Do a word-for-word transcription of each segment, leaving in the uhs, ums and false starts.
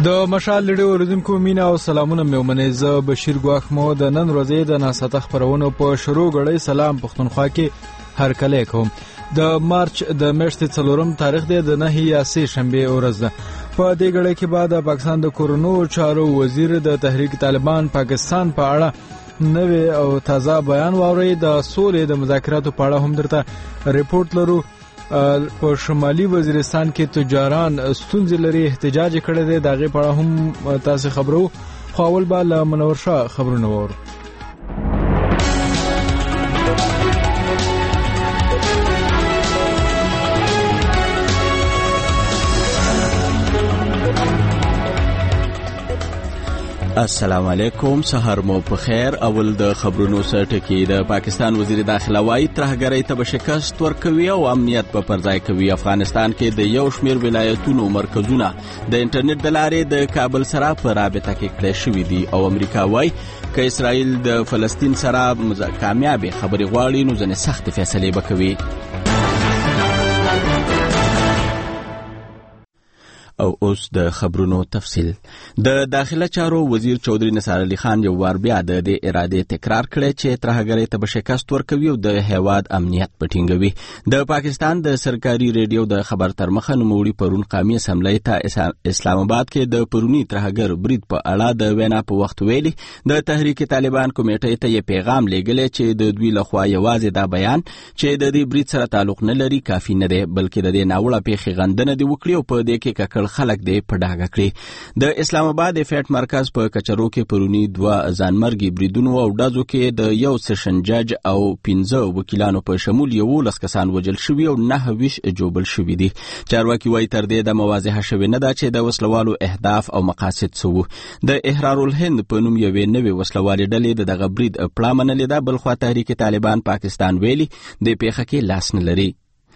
د مشال لړۍ اوریدونکو مینا او سلامونه مې ومنئ. زه بشیر ګواښ مو د نن ورځې د ناسته خپرونو په شروع غړی سلام پښتونخوا کې هر کله کوم. د مارچ د میاشتې څلورم تاریخ دی، د نهه یا سه شنبه ورځ ده. په دې غړی کې بعد د پاکستان د کورونو چارو وزیر د تحریک طالبان پاکستان په اړه نوې او تازه بیان واوري. د سولې د مذاکراتو په اړه هم درته ریپورت لرو. په شمالي وزیرستان کې تجاران ستونزې لري، احتجاج کړی دی، د هغې په اړه هم تاسو خبرو. خو اول به له منور شاه خبرونه واورو. السلام علیکم، سحر مو په خیر. اول د خبرونو سره ټکی. د پاکستان وزیر داخله وايي ترهګرۍ ته به شکست ورکوي او امنیت په پرځای کوي. افغانستان کې د یو شمیر ولایتونو مرکزونه د انټرنیټ د لارې د کابل سره په رابطه کې کړی شوي دي او امریکا وايي که اسرائیل د فلسطین سره کامیابې خبرې غواړي نو ځینې سختې فیصلې به کوي. او اوس د خبرونو تفصیل. د داخله چارو وزیر چودري نثار علي خان یو وار بیا د دې ارادې تکرار کړی چې ترهګرۍ ته به شکست ورکوي او د هیواد امنیت به ټینګوي. د پاکستان د سرکاري ریډیو د خبر تر مخه نوموړي پرون قومي اسمبلی ته اسلام آباد کې د پرونی ترهګر برید په اړه د وینا په وخت ویلي. د تحریک طالبان کمیټې ته یې پیغام لیږلی چې د دوی لخوا یوازې دا بیان چې د دې برید سره تعلق نه لري کافي نه دی، بلکې د دې ناوړه پیښې غندنه دې وکړي او په دې کې ککړ خلک دې په ډاګه کړي. د اسلام آباد افیټ مرکز په کچرو کې پرونی دوه ځانمرګي بریدونو او ډزو کې د یو سیشن جج او پنځه وکیلانو په شمول یولس کسان وژل شوي او نهه ویش جوبل شوي دي. چارواکي وایي تر دې دمه واضحه شوې نه ده چې د وسلوالو اهداف او مقاصد څه وو. د احرار الهند په نوم یوې نوې وسلوالې ډلې د دغه برید پړه منلې ده، بلخوا تحریک طالبان پاکستان ویلي د پیښه کې لاس نه لري.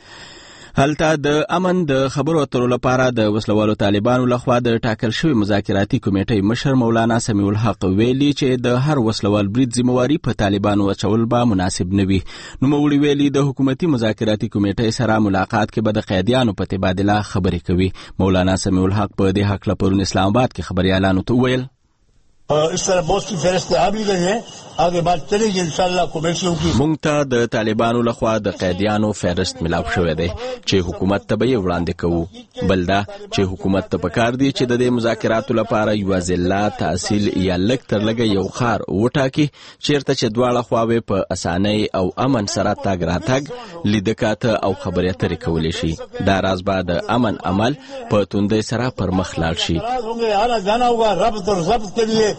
هلته د امن د خبرو اترو لپاره د وسلوالو طالبانو لخوا د ټاکل شوی مذاکراتي کمیټې مشر مولانا سمیع الحق ویلي چې د هر وسلوال برید ذمہواری په طالبانو اچول به مناسب نه وي. نوموړي ویلي د حکومتي مذاکراتي کمیټې سره ملاقات کې به د قیدیانو په تبادله خبرې کوي. مولانا سمیع الحق په دې حق لپاره اسلام آباد کې خبريالانو ته ویل اس طرح بہت سی فہرستیں آ بھی گئی ہیں، آگے بات چلے گی انشاءاللہ کمیٹیوں کی. مونږ ته د طالبانو لخوا د قیدیانو فهرست ملاو شوی دی چې حکومت ته به یې وړاندې کوو. بل دا چې حکومت ته پکار دی چې د دې مذاکراتو لپاره یوه ضلع تحصیل یا لږ تر لږه یو ښار وټاکي چیرته چې دواړه خواوې په اسانۍ او امن سره تګ راتګ لیده کاته او خبرې اترې کولی شي. دا راز به د امن عمل په توندۍ سره پر مخ لاړ شي. آنا جانا ہوگا ربط اور ضبط کے لیے.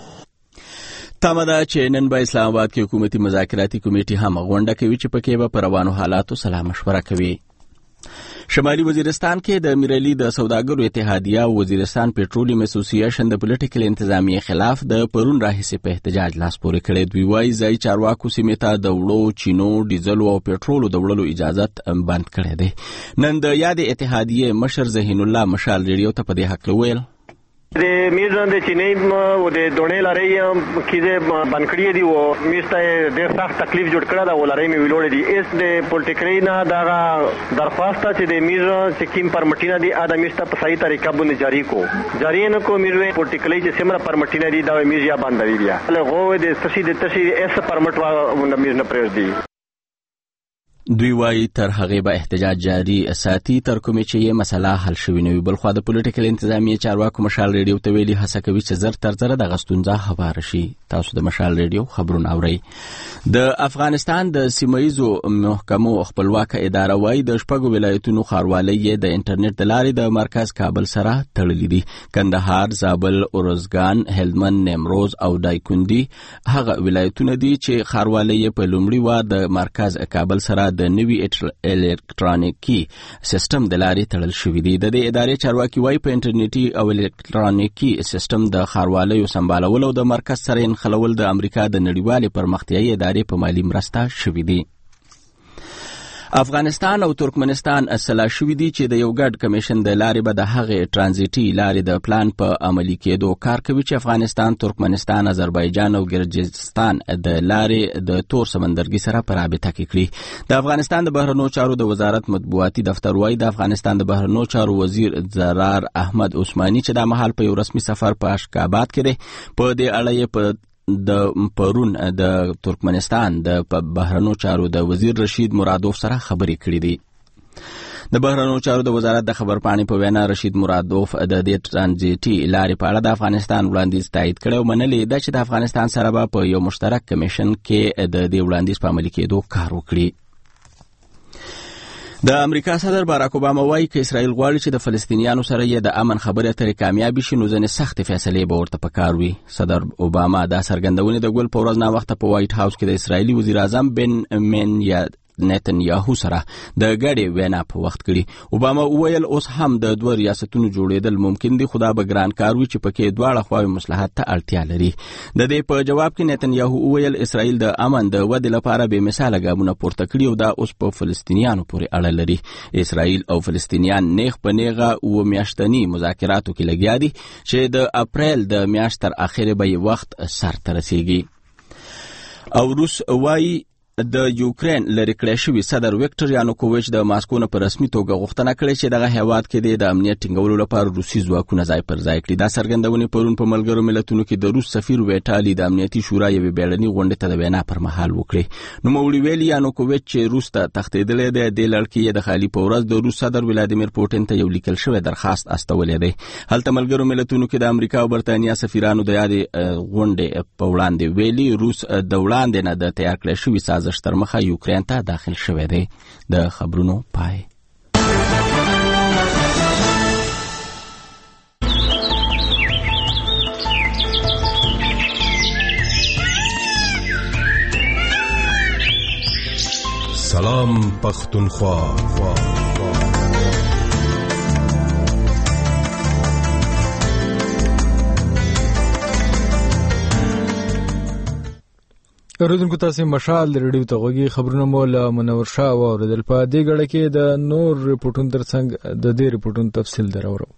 تمه ده چې نن به اسلام آباد کې حکومتي مذاکراتي کمیټې هم غونډه کوي چې پکې به پر روانو حالاتو سلا مشوره کوي. شمالي وزیرستان کې د میرعلي د سوداګرو اتحادیه او وزیرستان پټرولیم اسوسییشن د پولیټیکل انتظامیې خلاف د پرون راهیسې په احتجاج لاس پورې کړی. دوی وایي ځایي چارواکو سیمې ته د وړو چینو ډیزلو او پټرولو د وړلو اجازت بند کړی دی. نن د یادې اتحادیې مشر ذهین الله مشال ریډیو ته په دې حق ویل د میزان د چینی او د دونې لارې کیزه بنکړې دي او میسته ډېر سخت تکلیف جوړ کړی دا ولارې می ویلوړې دي. اس د پولیټیکل نه دا درخواست چې د میزان سکیم پرمټینا دي ادم میسته په صحیح طریقه باندې جاری کو جاری نه کو میزه پولیټیکل چې سمره پرمټینا دي دا میزیا باندې بیا له غو د تشي د تشي اس پرمټ وا میز نه پرېږ دي. دوی وایي تر هغې به احتجاج جاري ساتي تر کومې چې یې مسله حل شوې نه وي. بلخوا د پولیټیکل انتظامیې چارواکو مشال ریډیو ته ویلي هڅه کوي چې زر تر زره دغه ستونزه هواره شي. تاسو د مشال ریډیو خبرونه اورئ. د افغانستان د سیمهیزو محکمو خپلواکه اداره وایي د شپږو ولایتونو ښاروالی یې د انټرنیټ د لارې د مرکز کابل سره تړلي دي. کندهار، زابل، ارزګان، هلمند، نیمروز او دایکندي هغه ولایتونه دي چې ښاروالی یې په لومړي وار د مرکز کابل سره د نوي الکترونیکي سیستم د لارې تړل شوي دي. د دې ادارې چارواکي وایي په انټرنیټي او الکترونیکي سیستم د ښاروالیو سمبالول او د مرکز سره نښلول د امریکا د نړیوالې پرمختیایي ادارې په مالي مرسته شوي دي. افغانستان او ترکمنستان اصلاح شوي دي چې د یو ګډ کمیشن د لارې به د هغې ترانزیټي لارې د پلان په عملي کېدو کار کوي چې افغانستان، ترکمنستان، آذربایجان او ګرجستان د لارې د تور سمندرګي سره په رابطه کې کړي. د افغانستان د بهرنیو چارو د وزارت مطبوعاتي دفتر وايي د افغانستان د بهرنیو چارو وزیر زرار احمد عثماني چې د مهال په یو رسمي سفر په اشکاباد کې دی، په دې اړه په د پرون د ترکمنستان د بهرنیو چارو د وزیر رشید مرادوف سره خبرې کړې دي. د بهرنیو چارو د وزارت د خبرپاڼې په وینا رشید مرادوف د دې ترانزیټي لارې په اړه د افغانستان وړاندیز تایید کړی او منلې ده چې د افغانستان سره به په یو مشترک کمیشن کې د دې وړاندیز په عملي کېدو کار وکړي. د امریکا صدر باراک اوباما وایي که اسرائیل غواړي چې د فلسطینیانو سره یې د امن خبرې اترې کامیابې شي نو ځینې سختې فیصلې به ورته پکار وي. صدر اوباما دا څرګندونې د ګل په ورځ ناوخته په وایټ هاوس کې د اسرائیلي وزیر اعظم بنیامین نتنیاهو سره د ګډې وینا په وخت کړي. اوباما وویل اوس هم د دوه ریاستونو جوړېدل ممکن دي، خو دا به ګران کار وي چې پکې دواړه خواوې مصلحت ته اړتیا لري. د دې په جواب کې نتنیاهو وویل اسرائیل د امن د ودې لپاره بې مثاله ګامونه پورته کړي او دا اوس په فلسطینیانو پورې اړه لري. اسرائیل او فلسطینیان نیغ په نیغه اوه میاشتني مذاکراتو کې لګیا دي چې د اپریل د میاشت تر اخره به یې وخت سر ته رسیږي. او روس وایي د یوکرین لرې کړی شوي صدر ویکټور یانوکوویچ د ماسکو نه په رسمي توګه غوښتنه کړې چې دغه هیواد کې د امنیت ټینګولو لپاره روسي ځواکونه ځای پر ځای کړي. دا څرګندونې پرون په ملګرو ملتونو کې د روس سفیر ویټالي د امنیتي شورا یوې بیړنۍ غونډې ته د وینا پر مهال وکړې. نوموړي ویلي یانوکوویچ چې روس ته تښتېدلی دی، دې لړ کې یې د خالي په ورځ د روس صدر ولادیمیر پوټین ته یو لیکل شوی درخواست استولی دی. هلته ملګرو ملتونو کې د امریکا او برتانیا سفیرانو د یادې غونډې په وړاندې ویلي روس د وړاندې نه د تیار کړی شوي سازش تر مخه یوکرین ته داخل شوی دی. د خبرونو پای. سلام پختونخوا. اوریدونکو تاسو مشال ریډیو ته غوږی خبرونه مو له منور شاه واوریدل. په دې غړ کې د نور ریپورتونو ترڅنګ د دې ریپورتونو تفصیل درورو.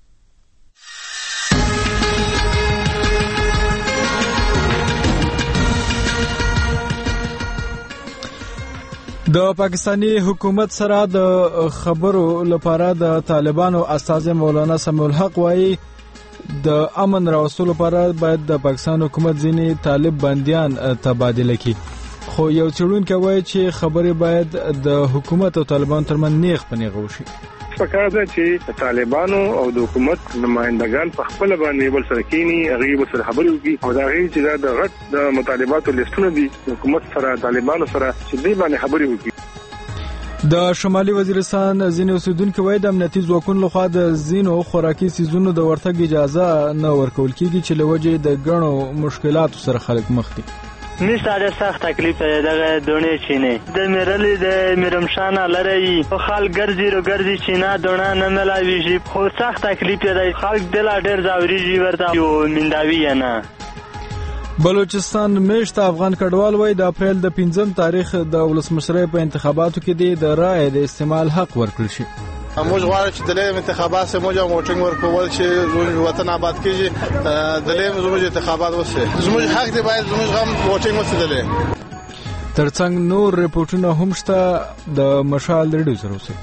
د پاکستانی حکومت سره د خبرو لپاره د طالبانو استاذ مولانا سمیع الحق وایي د امن راوستلو لپاره باید د پاکستان حکومت ځینې طالب بندیان تبادله کړي، خو یو څېړونکی وایي چې خبرې باید د حکومت او طالبانو ترمنځ نیغ په نیغه وشي. پکار ده چې طالبانو او د حکومت نمائندگان په خپل باندې بل سره کینی، هغه بل سره خبرې وکړي او دا غي چې دا د غټ د مطالباتو لیستونه دي حکومت سره طالبانو سره چې دې باندې خبرې وکړي. د شمالي وزیرستان ځینې اوسیدونکو وایي د امنیتي ځواکونو لخوا د ځینو خوراکي سیزونو د ورتګ اجازه نه ورکول کیږي چې له وجې د ګڼو مشکلاتو سره خلک مخ دي. می ساده سخت تکلیف دغه دونه چینه د میرلې د میرمشانه لری خو خلک ګرځي رو ګرځي چینه دونه نه ملاوي خو سخت تکلیف دی، خلک دل ډېر زاوري ورته یو منداوی نه. بلوچستان میشت افغان کډوال وای د اپریل د پنځم تاریخ د ولسمشرۍ په انتخاباتو کې د رائے د استعمال حق ورکړل شي. موږ غواړو چې د لیم انتخابات سره موږ ووټینګ ورکول شي، زموږ وطن آباد کیږي، د لیم زموږ انتخابات وشي، زموږ حق دی باید زموږ هم ووټینګ وشي. د لیم ترڅنګ نور ریپورتونه هم شته د مشال ریډیو سره اوسئ.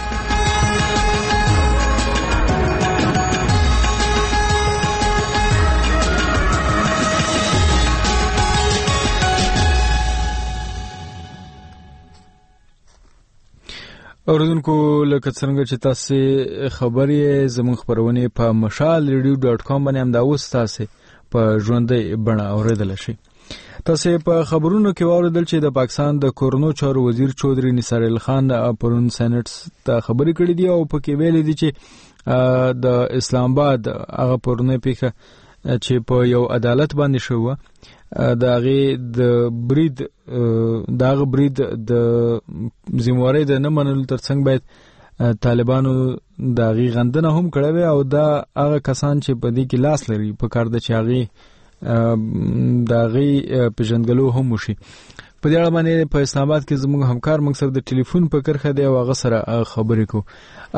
اوریدونکو لکه څنګه چې تاسو خبرې زموږ خبرونه په مشال ریډیو ډاټ کام باندې هم دا اوس تاسو په ژوندۍ بڼه اوریدل شي. تاسو په خبرونو کې واوریدل چې د پاکستان د کورونو چارو وزیر چودري نثار الله خان پرون سېنات ته خبرې کړې دي او پکې ویلي دي چې د اسلام آباد هغه پرونه پیخه چې په یو عدالت باندې شو داغه د برید داغه برید د زمواري د نه منلو ترڅنګ باید طالبانو داغه غندنه هم کړوي او دا هغه کسان چې په دې کې لاس لري په کار د چاغي داغه پېژندګلو هم وشي. په دې اړه باندې په اسلام آباد کې زموږ همکار موږ سره د ټلیفون په کرخه دی او هغه سره خبرې کوو.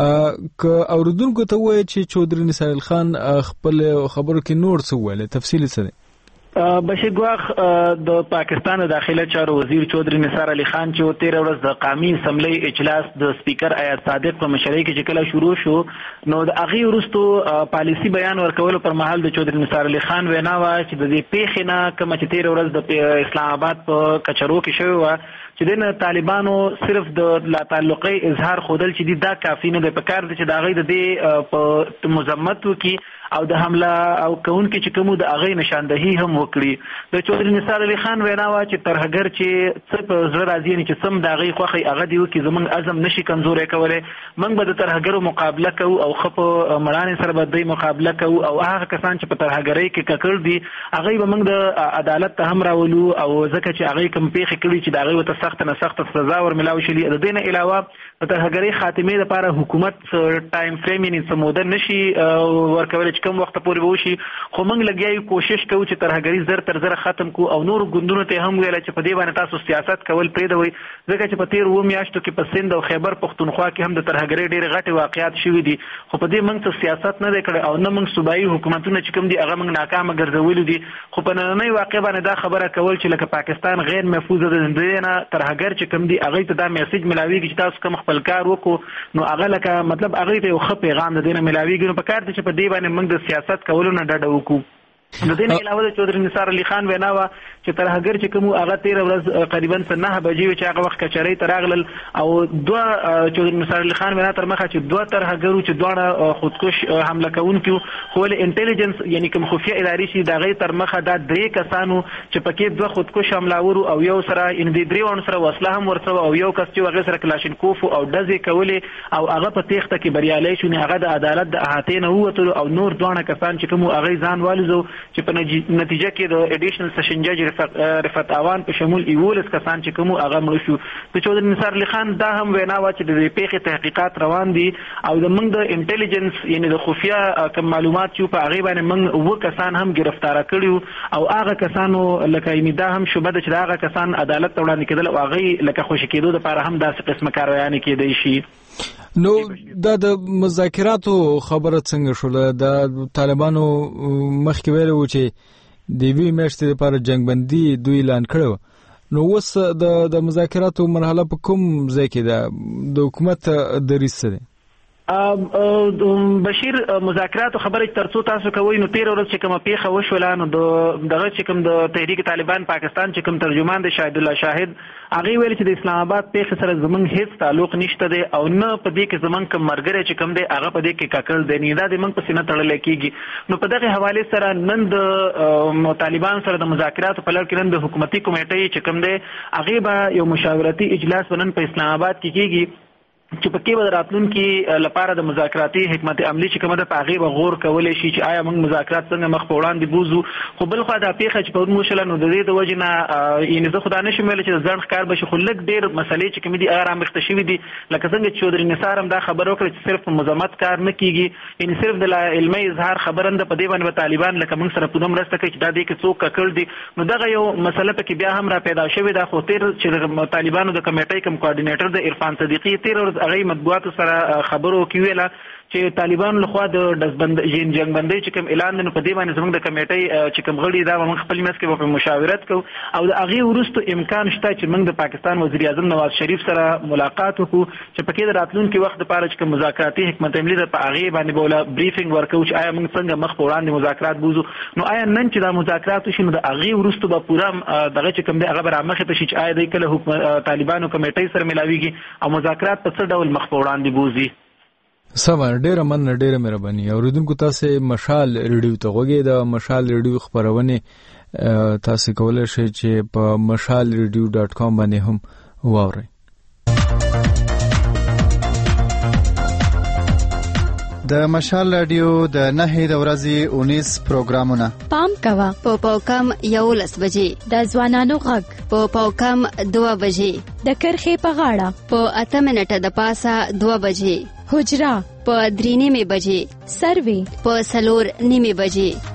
که اوریدونکو ته وایي چې چودري نثار خان خپل خبرو کې نور څه ویل، تفصیل څه دی؟ بشیر ګواخ د پاکستان د داخله چارو وزیر چودري نثار علي خان چې تیر ورځ د قومي اسمبلی اجلاس د سپیکر ایاز صادق په مشرۍ کې چې کله شروع شو نو د هغې وروستو پالیسي بیان ورکولو پر مهال د چودري نثار علي خان وینا وه چې د دې پیښې نه کومه چې تیر ورځ د اسلام آباد په کچرو کې شوې وه چې دنه طالبانو صرف د لا تعلقي اظهار خودل چې دی دا کافي نه دی، په کار دی چې د هغې د دې په مذمت وکړي او د حمله او کوونکي چې کومو د هغې نشاندهي هم وکړي. د چودري نثار علي خان وینا وه چې ترهګر چې څه په زړه راځي یعنې چې سم د هغې خوښۍ هغه دې وکړي، زموږ عزم نشي کمزوری کولی، موږ به د ترهګرو مقابله کوو او ښه په مړانې سره به دوی مقابله کوو او هغه کسان چې په ترهګرۍ کې ککړ دي هغوی به موږ د عدالت ته هم راولو او ځکه چې هغوی کوم پیښې کړي چې د هغوی ورته سخته نه سخته سزا ورملاو شي. د دې نه علاوه د ترهګرۍ خاتمې لپاره حکومت ټایم فریم یعنې څه موده نشي ورکولی چې کوم وخت پورې به وشي، خو موږ لګیا یو کوشش کوو چې ترهګري زر تر زره ختم کړو او نورو ګوندونو ته هم ویله چې په دې باندې تاسو سیاست کول پرېږدوئ، ځکه چې په تېرو اووه میاشتو کې په سند او خیبر پښتونخوا کې هم د ترهګرۍ ډېرې غټې واقعات شوي دي، خو په دې موږ څه سیاست نه دی کړی او نه موږ صوبایي حکومتونه چې کوم دي هغه موږ ناکامه ګرځولي دي. خو په نننۍ واقع باندې دا خبره کول چې لکه پاکستان غیر محفوظه ده، د دې نه ترهګر چې کوم دي هغوی ته دا میسج ملاویږي چې تاسو کوم خپل کار وکړو نو هغه لکه مطلب هغوی ته یو ښه پیغام د دې نه ملاویږي. نو په کار دی چې په دې باندې موږ د سیاست کولو نه ډډه وکړو. د دې نه علاوه د چودري نثار علي خان وینا وه چې ترهګر چې کوم هغه تېره ورځ قریبا څه نهه بجې وې چې هغه وخت کچرۍ ته راغلل او دوه چودري نثار علي خان وینا تر مخه چې دوه ترهګرو چې دواړه خودکش حمله کوونکي وو، خو ولې انټیلیجنس یعنې کوم خفیه ادارې چې د هغې تر مخه دا درې کسانو چې پکې دوه خودکش حملاور او یو سره یعنې د درې واړو سره وسله هم ورسره او یو کس چې هغې سره کلاشینکوف او ډزې کولې او هغه په تېښته کې بریالی شو، هغه د عدالت د احاطې نه ووتلو او نور دواړه کسان چې کوم هغوی ځان والوزو چې په نتیجه کې د اډیشنل سیشن جج رفعت اوان په شمول یولس کسان چې کوم هغه مړه شو. د چودري نثار علي خان دا هم وینا وه چې د دې پیښې تحقیقات روان دي او د موږ د انټیلیجنس یعنې د خفیه کوم معلومات چې په هغې باندې موږ اووه کسان هم ګرفتاره کړي او هغه کسانو لکه یعنې دا هم شبه ده چې د هغه کسان عدالت ته وړاندې کېدل او هغوی لکه خوشي کېدو دپاره هم داسې قسمه کارویانې کېدی شي. نو دا د مذاکراتو خبره څنګه شوله؟ د طالبانو مخکې ویلي وو چې د یوې میاشتې لپاره جنګ بندي دوی اعلان کړی وه، نو اوس د مذاکراتو مرحله په کوم ځای کې ده؟ د حکومت دریځ څه دی؟ بشیر مذاکراتو خبره ترڅو تاسو کوئ نو تېره ورځ چې کومه پیښه وشوله نو دغه چې کوم د تحریک طالبان پاکستان چې کوم ترجمان دی شاهد الله شاهد هغې ویل چې د اسلام آباد پیښې سره زموږ هېڅ تعلق نشته دی او نه په دې کې زموږ کوم ملګری چې کوم دی هغه په دې کې ککړ دی، نه دا د موږ پسې نه تړلی کېږي. نو په دغې حوالې سره نن د طالبان سره د مذاکراتو په لړ کې نن د حکومتي کمیټۍ چې کوم دی هغې به یو مشاورتي اجلاس به نن په اسلام آباد کې کېږي چې پکې به د راتلونکي لپاره د مذاکراتي حکمت عملي چې کومه ده په هغې به غور کولی شي چې آیا موږ مذاکرات څنګه مخ په وړاندې بوځو. خو بل خوا دا پیښه چې پرون وشوله نو د دې د وجې نه یعنې زه خو دا نشم ویلی چې د ځنډ ښکار به شي، خو لږ ډېر مسلې چې کومې دي هغه رامخته شوي دي، لکه څنګه چې چودري نثار هم دا خبره وکړه چې صرف په مذمت کار نه کېږي، یعنې صرف د لا علمي اظهار خبره نه ده، په دې باندې به طالبان لکه موږ سره پوره مرسته کوي چې دا دې کې څوک ککړ دي. نو دغه یو مسله پکې بیا هم را پیدا شوې ده، خو تېر چې طالبانو د کمیټۍ کوم کوارډینیټر د عرفان صدیقي تېره ورځ هغې مطبوعاتو سره خبرو کې ویله چې طالبانو لخوا د ډزبند جنګ بندۍ چې کوم اعلان دی نو په دې باندې زموږ د کمیټۍ چې کوم غړي دا به موږ خپل منځ کې به په مشاورت کوو او د هغې وروستو امکان شته چې موږ د پاکستان وزیر اعظم نواز شریف سره ملاقات وکړو چې پکې د راتلونکي وخت دپاره چې کوم مذاکراتي حکمت عملي ده په هغې باندې به وله بریفینګ ورکوو چې آیا موږ څنګه مخ په وړاندې مذاکرات بوځو. نو آیا نن چې دا مذاکرات وشي نو د هغې وروستو به پوره دغه چې کوم دی هغه به رامخې ته شي چې آیا دی کله طالبانو کمیټۍ سره ملاویږي او مذاکرات په څه ډول مخ په وړاندې بوځي. سمه، ډیره مننه، ډیره مهرباني. اوریدونکو تاسو مشال ریډیو ته غوږی د مشال ریډیو خبرونه تاسو کولای شئ چې په مشال ریډیو ډاټ کام باندې هم واورئ. د مشال رادیو د نهي د ورځې اونیس پروګرامونه پام کوا په پاوکم یولس بجې د ځوانانو غږ په پاوکم دوه بجې د کرخې په غاړه په اته منټه د پاسه دوه بجې حجرا په درې نیمې بجې سروي په څلور نیمې بجې.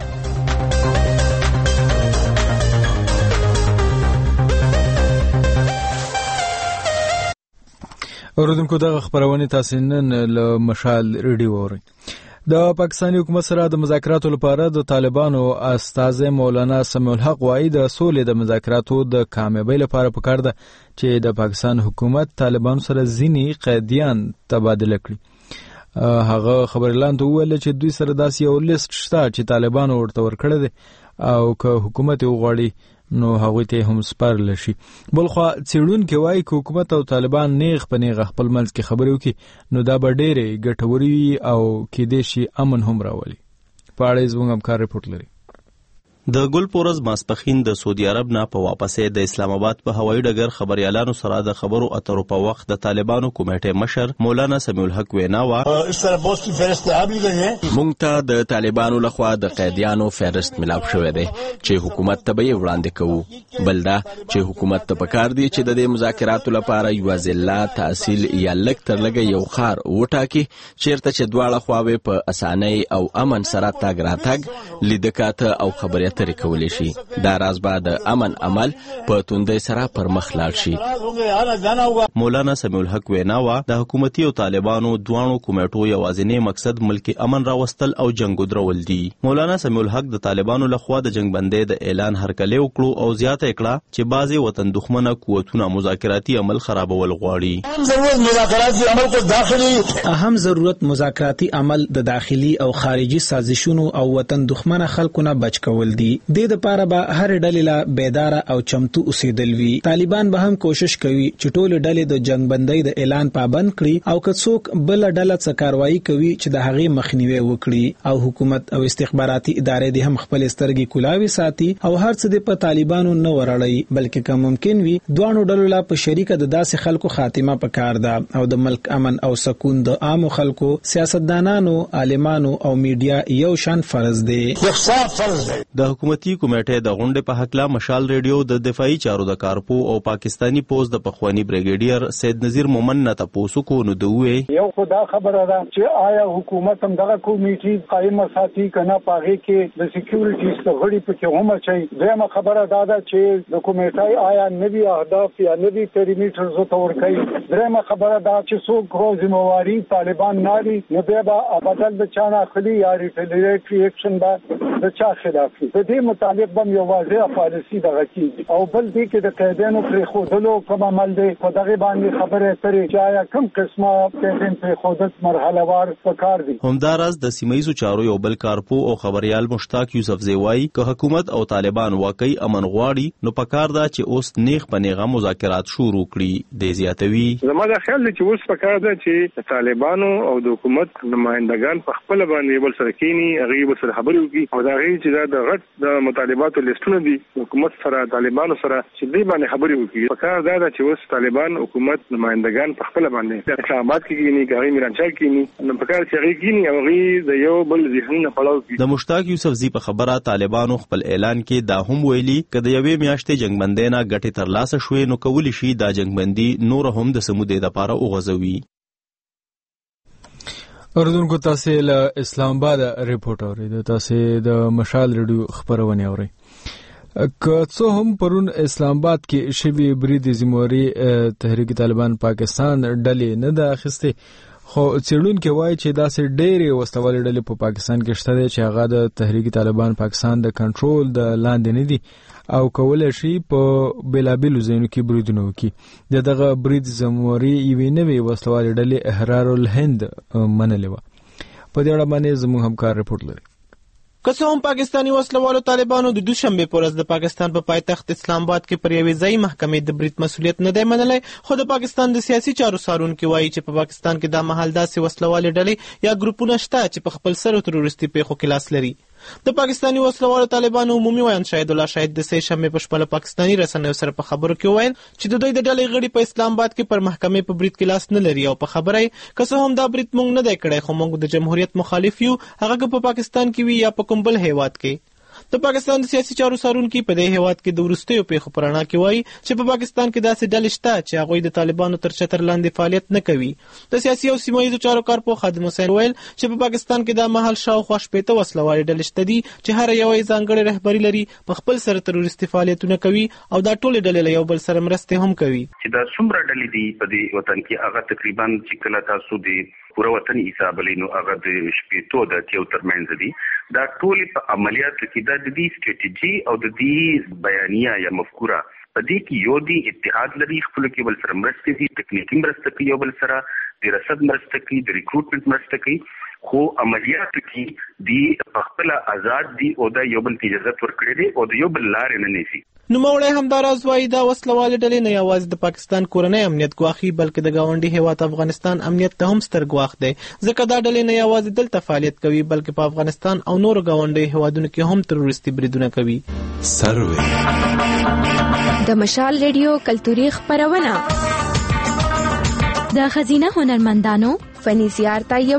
اوریدونکو دغه خبرونه تاسو نن له مشال ریډیو اورئ. د پاکستاني حکومت سره د مذاکراتو لپاره د طالبانو استاذ مولانا سمیع الحق وایي د سولې د مذاکراتو د کامیابی لپاره پکار ده چې د پاکستان حکومت طالبانو سره ځینی قیدیان تبادله کړي. هغه خبرلاند ویل چې دوی سره داسې یو لیست شته چې طالبانو ورته ورکړی دی او که حکومت وغواړي نو هغه ته هم سپارل شي. بلخو څېړونکي وایي چې حکومت او طالبان نیغ په نیغ خپل منځ کې خبرې وکړي نو دا به ډېرې ګټورې او کېدای شي امن هم راولي. په اړه زموږ همکار رپورټ لري. د ګل پورز ماسپخین د سعودي عرب نه په واپسې د اسلام آباد په هوایي ډګر خبريالانو سره د خبرو اترو په وخت د طالبانو کمیټې مشر مولانا سمیع الحق وینا وا مونږ ته د طالبانو لخوا د قیدیانو فهرست ملاو شوی دی چې حکومت ته به وړاندې کوو. بل دا چې حکومت ته پکار دی چې د مذاکراتو لپاره یو ځلا تحصیل یا لک تر لګ یو خار وټاکي چیرته چې دواړه خواوې په اسانۍ او امن سره تاګ راتګ لیدکاته او خبرې ترې کولی شي. دا راز به د امن عمل په توندۍ سره پر مخ لاړ شي. مولانا سمیع الحق وینا وا د حکومتي او طالبانو دوانو کمیټو یوازینی مقصد ملکی امن راوستل او جنگ درول دي. مولانا سمیع الحق د طالبانو لخوا د جنگ بندۍ د اعلان هرکلی وکړو او زیاته کړه چې بعضې وطن دښمنه قوتونه مذاکراتي عمل خرابول غواړي. اهم ضرورت مذاکراتي عمل د داخلي او خارجي سازشونو او وطن دښمنه خلکونه بچ کول دي. د دې لپاره به هر ډلې لا بیدار او چمتو اوسېدل وي. طالبان به هم کوشش کوي چې ټول ډلې د جنگ بندۍ د اعلان پابند کړي او که څوک بل ډله څه کاروایی کوي چې د هغې مخنیوي وکړي او حکومت او استخباراتي ادارې د هم خپل سترګې کولاوي ساتي او هر څه د په طالبانو نه ورړي بلکې که ممکن وي دوانو ډلو لا په شریکه د داسې خلکو خاتمه پکار ده او د ملک امن او سکون د عامو خلکو سیاستدانانو عالمانو او میډیا یو شان فرض دی. د حکومتي کمیټې د غونډې په حق لا مشال ریډیو د دفاعي چارو د کارپو او پاکستانی پوز د پخوانی بریګیډیر سید نذیر مومن نه تاسو کو نو دوی یو خدا خبره ده چې آیا حکومت هم دغه کمیټې قائم ساتي کنه پاغه کې د سکیورټي ستغړي په کې هم چي دغه خبره ده چې د کمیټې آیا نوی اهداف یا نوی پیریمیټر زو تور کوي. دغه خبره ده چې څوک روزمواري طالبان ناري نو به بدل د چانه خلی یا ریټیلیټری اکشن به د چا خلاف د دې مطابق به یو واضح پالیسی دغه کیږي او بل دې کې د قیدانو پر خودلو کوم عمل دی په دغه باندې خبره ترې چې آیا کوم قسمه قیدین پر خودت مرحله وار پکار دي. همداراز د سیمایي چارو یو بل کارپو او خبريال مشتاق یوسف زیوای که حکومت او طالبان واقعي امن غواړي نو پکار دا چې اوس نیغ په نیغه مذاکرات شروع کړي. د زیاتوي زما د خیال چې اوس پکار ده چې طالبانو او د حکومت نمائندگان په خپل باندې بل سره کینی هغه بل سره خبرې وکړي او دا غي چې دا د غټ د مطالباتو لیستونه دي حکومت سره طالبانو سره چې دې باندې خبرې وکړي. پکار دا چې اوس طالبان حکومت نمائندگان په خپل باندې د اسلامات کې کینی غوي میرانچا کینی نو پکار چې هغه کینی او غي د یو بل ذهنونه پلاو کړي. د مشتاق یوسف زی په خبره طالبانو خپل اعلان کې دا هم ویلي چې د یوې میاشتې جنگ بندۍ نه ګټه ترلاسه شوې نو کولی شي دا جنگ بندي نور هم د سمودې لپاره وغځوي. اردوونکو تاسو له اسلام آباد ریپورټ اورئ. تاسو د مشال ریډیو خبرونه اورئ. که څه هم پرون اسلام آباد کې شبي برید زموري تحریک طالبان پاکستان ډلې نه د اخیسته خو څېړونکي وایي چې داسې ډېرې وسلوالې ډلې په پاکستان کې شته دي چې هغه د تحریک طالبان پاکستان د کنټرول د لاندې نه دي او کولای شي په بېلابېلو ځایونو کې بریدونه وکړي. د دغه برید زموري یوې نوې وسلوالې ډلې احرار الهند منلې وه. په دې اړه باندې زموږ همکار رپورټ لري. که څه هم پاکستاني وسلوالو طالبانو د دوشنبه پر ورځ د پاکستان په پایتخت اسلام آباد کې پر یوې ځایي محکمې د برید مسؤلیت نه دی منلی خو د پاکستان د سیاسي چارو څارونکي وایي چې په پاکستان کې دا مهال داسې وسلوالې ډلې یا ګروپونه شته چې په خپل سر تروریستي پیښو کې لاس لري. د پاکستاني وسلوالو طالبانو عمومي ویاند شاهد الله شاهد د سې شنبې په شپه له پاکستاني رسنیو سره په خبرو کې وویل چې د دوی د ډلې غړي په اسلام آباد کې پر محکمې په برید کې لاس نه لري او په خبره یې که څه هم دا برید موږ نه دی کړی خو موږ د جمهوریت مخالف یو هغه که په پاکستان کې وي یا په کوم بل هیواد کې. د پاکستان د سیاسي چارو څارونکي په دې هیواد کې د وروستیو پیښو په رڼا کې وایي چې په پاکستان کې داسې ډلې شته چې هغوی د طالبانو تر چتر لاندې فعالیت نه کوي. د سیاسي او سیمه ییزو چارو کارپوه خادم حسین ویل چې په پاکستان کې دا مهال شاوخوا شپېته وسله والې ډلې شته دي چې هر یوه یې ځانګړې رهبري لري، په خپل سره تروریستي فعالیتونه کوي او دا ټولې ډلې له یو بل سره مرستې هم کوي. چې دا څومره ډلې دي په دې وطن کې هغه تقریبا چې کله تاسو د پوره وطن حساب لینو هغه د شپېتو د اتیاو ترمنځ دي. دا ټولې په عملیاتو کې دا د دې سټریټیجي او د دې بیانیه یا مفکوره په دې کې یو دی اتحاد لري، خپل کې بل سره مرسته دي، تکنیکی مرسته کوي، یو بل سره د رسد مرسته کوي، د ریکروټمنټ مرسته کوي، خو عملیاتو کې دی خپل آزاد دي او دا یو بل ته اجازه ورکړي دي او د یو بل لارې نه نیسي. نوموړی همداراز وایي دا وسله والې ډلې نه یوازې د پاکستان کورنۍ امنیت ګواښي بلکې د ګاونډي هیواد افغانستان امنیت ته هم ستر ګواښ دی، ځکه دا ډلې نه یوازې دلته فعالیت کوي بلکې په افغانستان او نورو ګاونډي هیوادونو کې هم تروریستي بریدونه کوي. سروې د مشال ریډیو کلتوري خپرونه د خزینه هنرمندانو فني زیارت یو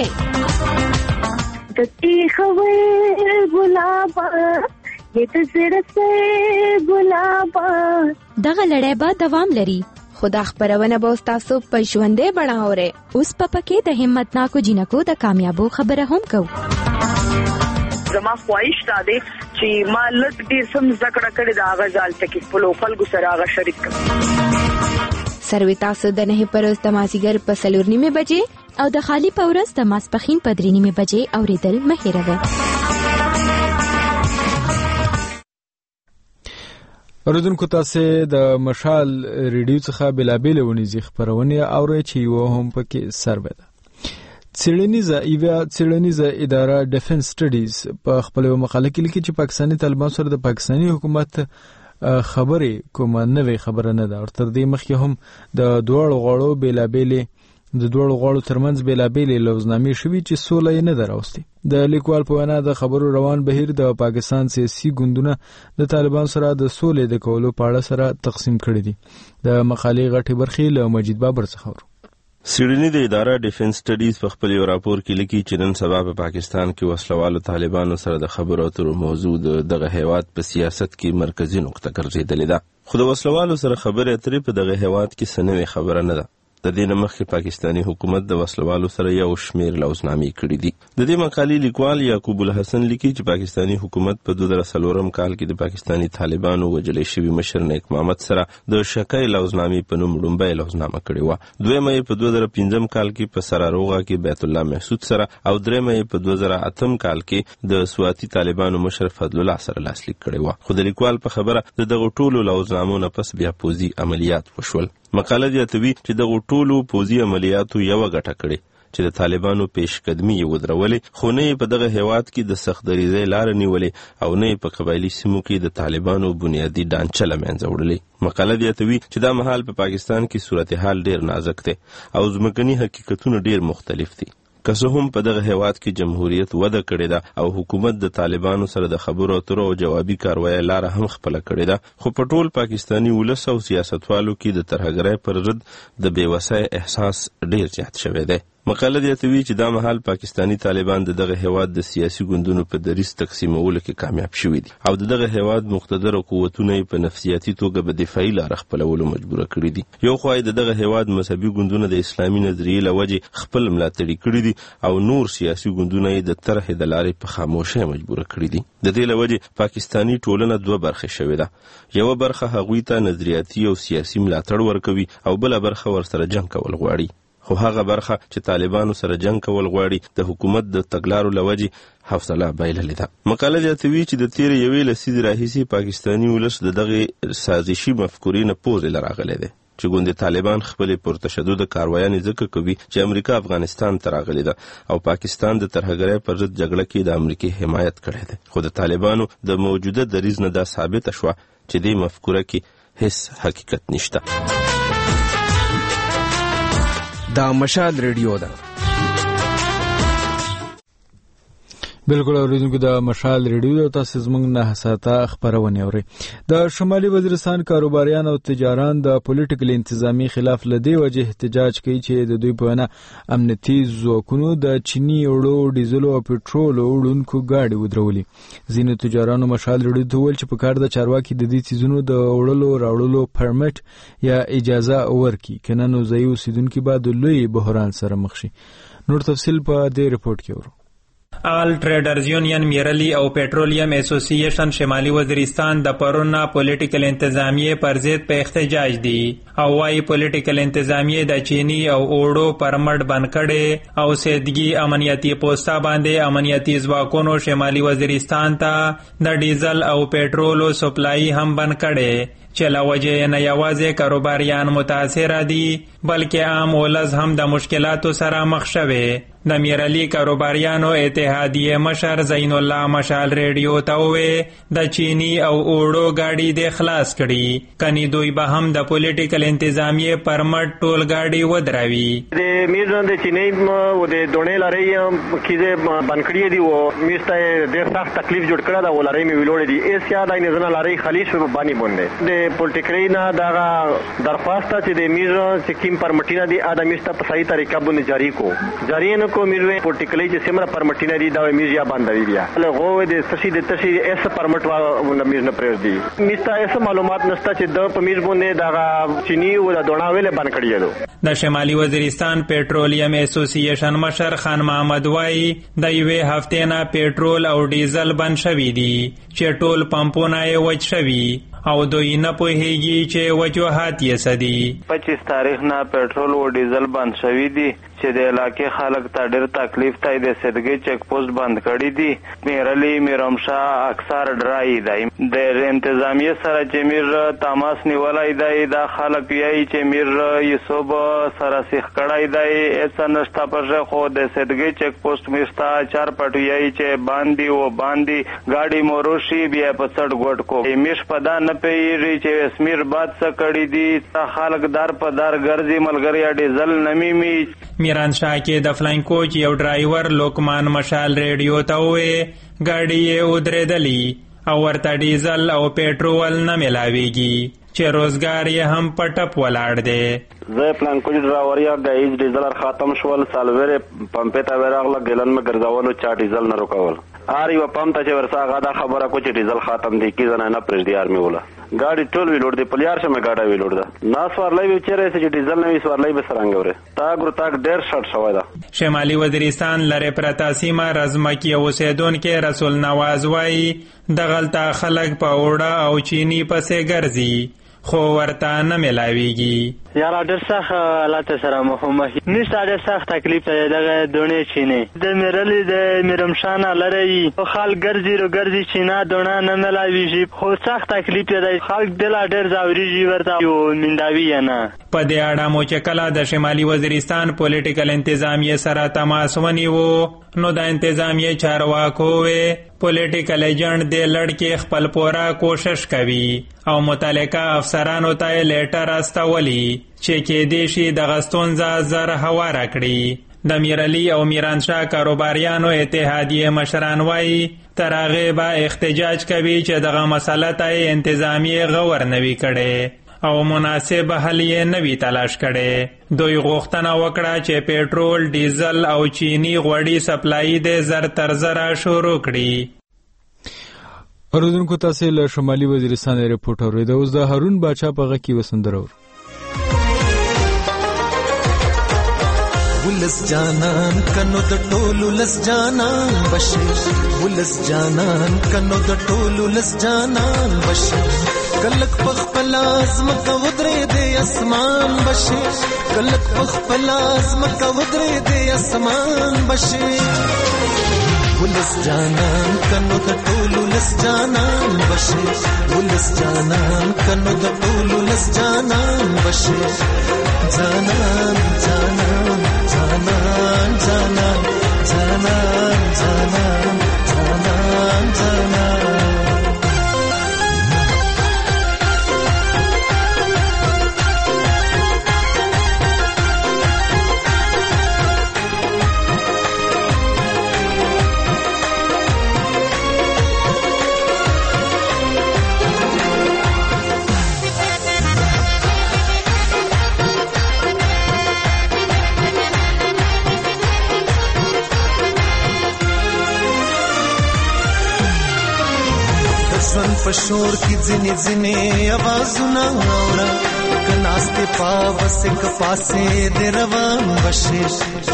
ډالې د تیخوي ګلابا د زړه ګلابا دغه لړۍ به دوام لري، خدا خبرونه به تاسو په ژوندې بڼه اورئ. اوس په پکې د همتناکو جنکو د کامیابو خبره هم کوو. زما خواهش دا دی چې ما لږ ډېر سم زده کړه کړې د هغه ځال ته کې خپلو خلکو سره هغه شریک کړم. سروي تاسو د نهه پر ورځ د مازدیګر په څلور نیمې بجې او د خالي په ورځ د ماسپښین په درې نیمې بجې اورېدل مه هېروئ. اوریدونکو تاسو د مشال ریډیو څخه بلابل ونیزي خبرونه اورئ چې یو هم پکې سروي ده. څېړنیزه ایوا څېړنیزه اداره ډیفنس سټډیز په خپل مقاله کې لیکي چې پاکستاني طالبان سره د پاکستاني حکومت خبرې کومه نوې خبره نه ده او تر دې مخکې هم د دوړو غړو بلابلې د دوړو غړو ترمنځ بلابلې لوزنامې شوي چې سوله یې نه ده راوستې. د لیکوال په وینا د خبرو روان بهیر د پاکستان سیاسي ګوندونه د طالبان سره د سولې د کولو په اړه سره تقسیم کړي دي. د مقالې غټې برخې له مجید بابر څخه ورو. سیډنی د اداره ډیفنس سټډیز په خپل یو راپور کې لیکي چې نن سبا په پاکستان کې وسلوالو طالبانو سره د خبرو اترو موضوع دغه هیواد په سیاست کې مرکزی نقطه ګرځېدلې ده، خو د وسلوالو سره خبرې اترې په دغه هیواد کې څه نوې خبره نه ده. د دې نه مخکې پاکستاني حکومت د وسلوالو سره یو شمېر لوزنامې کړي دي. د دې مقالې لیکوال یعقوب الحسن لیکي چې پاکستاني حکومت په دوه زره څلورم کال کې د پاکستاني طالبانو وژلې شوي مشر نیک محمد سره د شکای لوزنامې په نوم لومړۍ لوزنامه کړې وه. دویمه یې په دوه زره پنځم کال کې په سراروغه کې بیت الله محسود سره او درېیمه یې په دوه زره اتم کال کې د سواتي طالبانو مشر فضل الله سره لاسلیک کړې وه. خو د لیکوال په خبره د دغو ټولو لوزنامو نه پس بیا پوځي عملیات وشول. مقاله زیاتوي چې دغو ټولو پوځي عملیاتو یوه ګټه کړې چې د طالبانو پیشقدمي یې ودرولې، خو نه یې په دغه هیواد کې د سخت دریځۍ لاره نیولې او نه یې په قبایلي سیمو کې د طالبانو بنیادي ډانچه له منځه وړلې. مقاله زیاتوي چې دا مهال په پاکستان کې صورتحال ډېر نازک دی او ځمکني حقیقتونه ډېر مختلف دي. که څه هم په دغه هیواد کې جمهوریت وده کړې ده او حکومت د طالبانو سره د خبرو اترو او جوابي کاروایۍ لاره هم خپله کړې ده، خو په ټول پاکستاني ولس او سیاستوالو کې د ترهګرۍ پر ضد د بېوسۍ احساس ډېر زیات شوی دی. مقاله زیاتوي چې دا مهال پاکستاني طالبان د دغه هیواد د سیاسي ګوندونو په دریځ تقسیمولو کې کامیاب شوي دي او د دغه هیواد مقتدر قوتونه یې په نفسیاتي توګه په دفاعي لاره خپلولو مجبوره کړي دي. یو خوا یې د دغه هیواد مذهبي ګوندونه د اسلامي نظریې له وجې خپل ملاتړي کړي دي او نور سیاسي ګوندونه یې د طرحې د لارې په خاموشۍ مجبوره کړي دي. د دې له وجې پاکستاني ټولنه دوه برخې شوې ده. یوه برخه هغوی ته نظریاتي او سیاسي ملاتړ ورکوي او بله برخه ورسره جنګ کول غواړي. خو هغه برخه چې طالبانو سره جنګ کول غواړي د حکومت د تګلارو له وجې حوصله بایللې ده. مقاله زیاتوي چې د تېرې یوې لسیزې راهیسې پاکستاني ولس د دغې سازشي مفکورې نه پوزې له راغلی دی چې ګوندې طالبان خپلې پرتشدده کاروایانې ځکه کوي چې امریکا افغانستان ته راغلې ده او پاکستان د ترهګرۍ پر ضد جګړه کې د امریکې حمایت کړی دی. خو د طالبانو د موجوده دریځ نه دا ثابته شوه چې دې مفکوره کې هیڅ حقیقت نشته. دا مشال ریډیو ده. بالکل اوریدونکو د مشال ریډیو د تاسو زموږ نه ساته خبرونه اوري. د شمالي وزیرستان کاروباریان او تجاران د پولیټیکل انتظامی خلاف لدی وجه احتجاج کوي چې د دوی په وینا امنیتي ځواکونو د چینی اوړو ډیزل او پټرول وړونکو گاډي ودرولي. ځینې تجارانو مشال ریډیو ته ویل چې په کار د چارواکي د دې چیزونو د وړلو راوړلو پرمټ یا اجازه ورکړي کنه نو ځای اوسیدونکو بعد لوی بحران سره مخ شي. نور تفصیل په دې رپورت کې ورو. آل ټریډرز یونین میرلی او پټرولیم اسوسییشن شمالي وزیرستان د پرونا پولیټیکل انتظامیه پر ضد په احتجاج دي او وايي پولیټیکل انتظامیه د چینی او اوړو پرمټ بند کړي او سیدګي امنیتي پوسټا باندې امنیتي ځواکونو شمالي وزیرستان ته د ډیزل او پټرولو سپلای هم بند کړي چې له وجې نه یوازې کاروباریان متاثر دي بلکې عام ولس هم د مشکلاتو سره مخ شوي. د میرلی کاروباریانو اتحادیه مشر زین الله مشال ریډیو ته وې د چینی او اوړو گاډي د خلاص کړي کني دوی به هم د پولیټیکل انتظامیه پرمټ ټول گاډي ودراوي. د میزان د چینی او د دونې لارې کیزه بنکړی دی او میسته ډېر سخت تکلیف جوړ کړه دا ولارې می ویلوړې دي اس یا د نزنه لارې خلیص په باندې باندې د پولیټیکل نه دا درخواست چې د میزان چې کیم پرمټینا دی ادم میسته په صحیح طریقه باندې جاری کو جاری نه کو میروي پورټیکلی چې سیمره پرمټینا دی دا میزیا باندې بیا له غوې د تشي د تشي اس پرمټ وا میز نه پرېږ دی میستا اس معلومات نشته چې د په میز باندې دا چینی او د دوناویل باندې کړی دی. د شمالي وزیرستان پټرولیم اسوسییشن مشر خان محمد وای د یوې هفته نه پټرول او ډیزل بند شوي دي چې ټول پمپونه یې وچ شوي او دوی نه پوهیږي چې وجوهات یې څه دي. پچیس تاریخ نه پټرول او ډیزل بند شوي دي چې د علاقې خلک ته ډېر تکلیف ته د سیدګي چک پوسټ بند کړی دي. میرلی میرمشاه اکثر ډرای دی د انتظامیه سره چې میر تماس نیولای دی دا خلک یې چې میر یوسف سره سیخ کړای دی اس نشتا پر خو د سیدګي چک پوسټ میستا چار پټ یې چې باندې او باندې گاډي موروشي بیا په سړ ګټ کو میش پدا نه پیری چې اسمیر باد څه کړی دي خلک دار په دار ګرځي ملګری ډیزل نمی می. میران شاه کې د فلاین کوچ یو ډرایور لوکمان مشال ریډیو ته وې ګاډي یې ودرېدلی او ورته ډیزل او پټرول نه ملاویږي چې روزګار یې هم پټپ ولاړ دی. زه پلان کوچ ډرایوریا ګایز ډیزل ختم شول سالویر پمپې ته ورغله ګلن مې ګرځولو چا ډیزل نه روکول آر یو پمپ ته چې ورسا غدا خبره کو چې ډیزل ختم دی کی زنه نه پرځ دی آرمي ولا گاډي ټول ویلوړ دی پلیار شمه گاډا ویلوړ ده ناس ورلای وچره چې ډیزل نه وسورلای به سرنګوره تا ګر تاک ډیر شټ شوی دا. شمالي وزیرستان لره پرتا سیمه رزمکی اوسیدونکو رسول نواز وای د غلطه خلک په وړه او چینی پسې ګرځي خو ورته نه ملاویږي. یاره ډېر سخت حالات سره مخامخ نشته ډېر سخت تکلیف دی دغه دونې چینې د میرلی د میرمشانه لري خو خلک ګرځي رو ګرځي چینا دونه نه ملاویږي خو سخت تکلیف دی خلک دل ډېر ځاوريږي ورته یو منډاوي نه. په دې اړه مو چې کله د شمالي وزیرستان پولیټیکل انتظامیه سره تماس ونیو نو د انتظامیه چارواکو وې پولیټیکل ایجنټ د لړکې خپل پورا کوشش کوي او متعلقه افسرانو ته لیټر استولي چې کې دې شي د غستونځه زر هواره کړي. د میرلی او میرانشاه کاروباریانو اتحادیه مشران وایي تر هغې به احتجاج کوي چې دغه مسله ته انتظامیه غور نوي کړي او مناسب حل یې نوي تلاش کړي. دوی غوښتنه وکړه چې پټرول ډیزل او چینی غوړي سپلای د زر تر زره شروع کړي. اوریدونکو تاسو له شمالي وزیرستان رپورټ اوریدو اوس د هارون باچا په غږ کې وسندرو. ولس جانان کنو د ټولو لس جانان بشیر ولس جانان کنو د ټولو لس جانان بشیر کلک پخپل ازمکه ودرې د اسمان بشیر کلک پخپل ازمکه ودرې د اسمان بشیر ولس جانان کنو د ټولو لس جانان بشیر ولس جانان کنو د ټولو لس جانان بشیر جانان جانان جانان جانان جانان جانان جانان جانان پشور کی ځنې ځنې आवाजونه اورا کناسته پاوس ک پاسه د روان بشي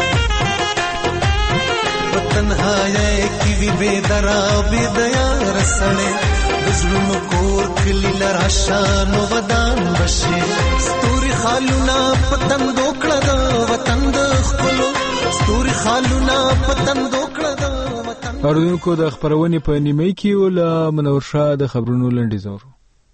وطنهای کی وی بے درا بے دیا رسړې بزلونو کور کلی لراشان ودان بشي ستوري خالونا پتن دوکړه د وطن د خپلو ستوري خالونا پتن دوکړه د اوریدونکو د خبرونې په نیمه کې ول منور شاه د خبرونو لنډیز اورو.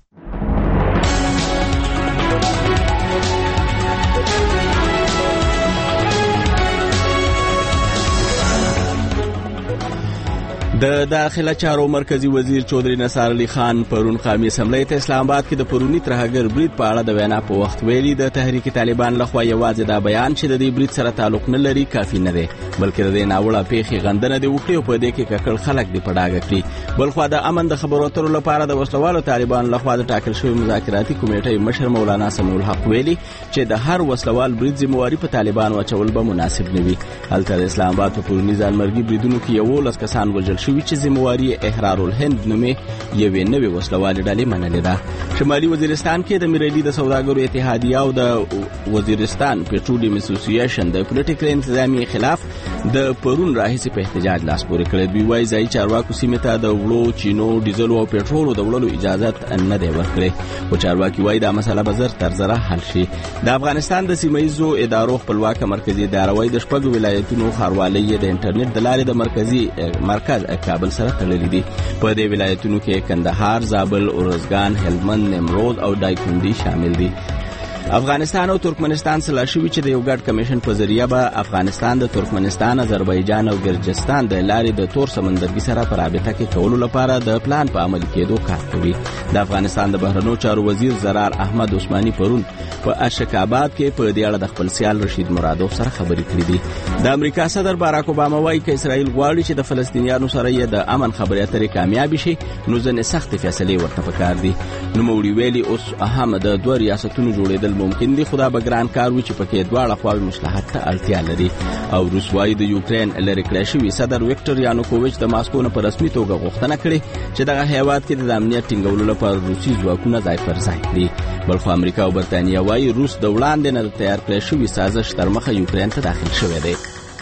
د داخله چارو مرکزی وزیر چودري نصار علي خان پرون خامس حمله ته اسلام آباد کې د پرونی ترهګر برید په اړه د وینا په وخت ویلي د تحریک طالبان لخوا یوازې دا بیان چې د دې برید سره تعلق نه لري کافي نه دی بلکې د ناوړه پیښې غندنه دی وکړي او په دې کې ککړ خلک دی پډاګه کړي بلخو د امن د خبرو اترو لپاره د وسلوالو طالبان لخوا د ټاکل شوی مذاکراتي کمیټې مشر مولانا سمیع الحق ویلي چې د هر وسلوال برید ذمہواری په طالبان واچول به مناسب نه وي هلته د اسلام آباد په پرونی ځانمرګي بریدونو کې یو لس کسان وژل شوي چې ذمہواری احرار الهند نومې یوې نوې وسلوالې ډلې منلې ده شمالي وزیرستان کې د میرالي د سوداګرو اتحادیه او د وزیرستان پټرولیم اسوسییشن د پولیټیکل انتظامی خلاف د پرون راهیسې په احتجاج لاس پورې کړی دوی وايي ځای چارواکو سیمه ته د وړو چینو ډیزل او پټرول د وړلو اجازه نه دی ورکړي او چارواکي وايي دا مسله به زر تر زره حل شي د افغانستان د سیمایي ادارو خپلواک مرکزی اداره وايي د شپږ ولایتونو خاروالۍ د انټرنیټ د لارې د مرکزی مرکز کابل سره تړلې دي په دې ولایتونو کې کندهار زابل اورزګان هلمند نمرود او دایکنډي شامل دي افغانستان او ترکمنستان سره شوي چې د یو ګډ کمیشن په ذریعہ به افغانستان د ترکمنستان آذربایجان او ګرجستان د لارې د تور سمندرګي سره په رابطه کې کولو لپاره د پلان په عمل کېدو کار کوي د افغانستان د بهرنیو چارو وزیر زرار احمد عثماني پرون په اشکاباد کې په دې اړه د خپل سیال رشید مرادوف سره خبرې کړې دي د امریکا صدر باراک اوباما وايي چې اسرائیل غواړي چې د فلسطینیانو سره یې د امن خبرې اترې کامیاب شي نو ځنې سخت فیصلې ورته پکار دي نو موړي ویلي اوس اهم د دوه ریاستونو جوړېدل ممکن دي خدا به ګران کار وي چې پکې دواړه خواوې مصلحت ته اړتیا لري او روس وايي د یوکرين لری کړی شوی صدر وکټر یانوکوویچ د ماسکو نه په رسمي توګه غوښتنه کړې چې دغه هیواد کې د امنیت ټینګولو لپاره روسي ځواکونه ځای پر ځای کړي بلخو امریکا او برتانیا وايي روس د وړاندې نه تیار کړی شوی سازش تر مخه یوکرين ته داخل شوی دی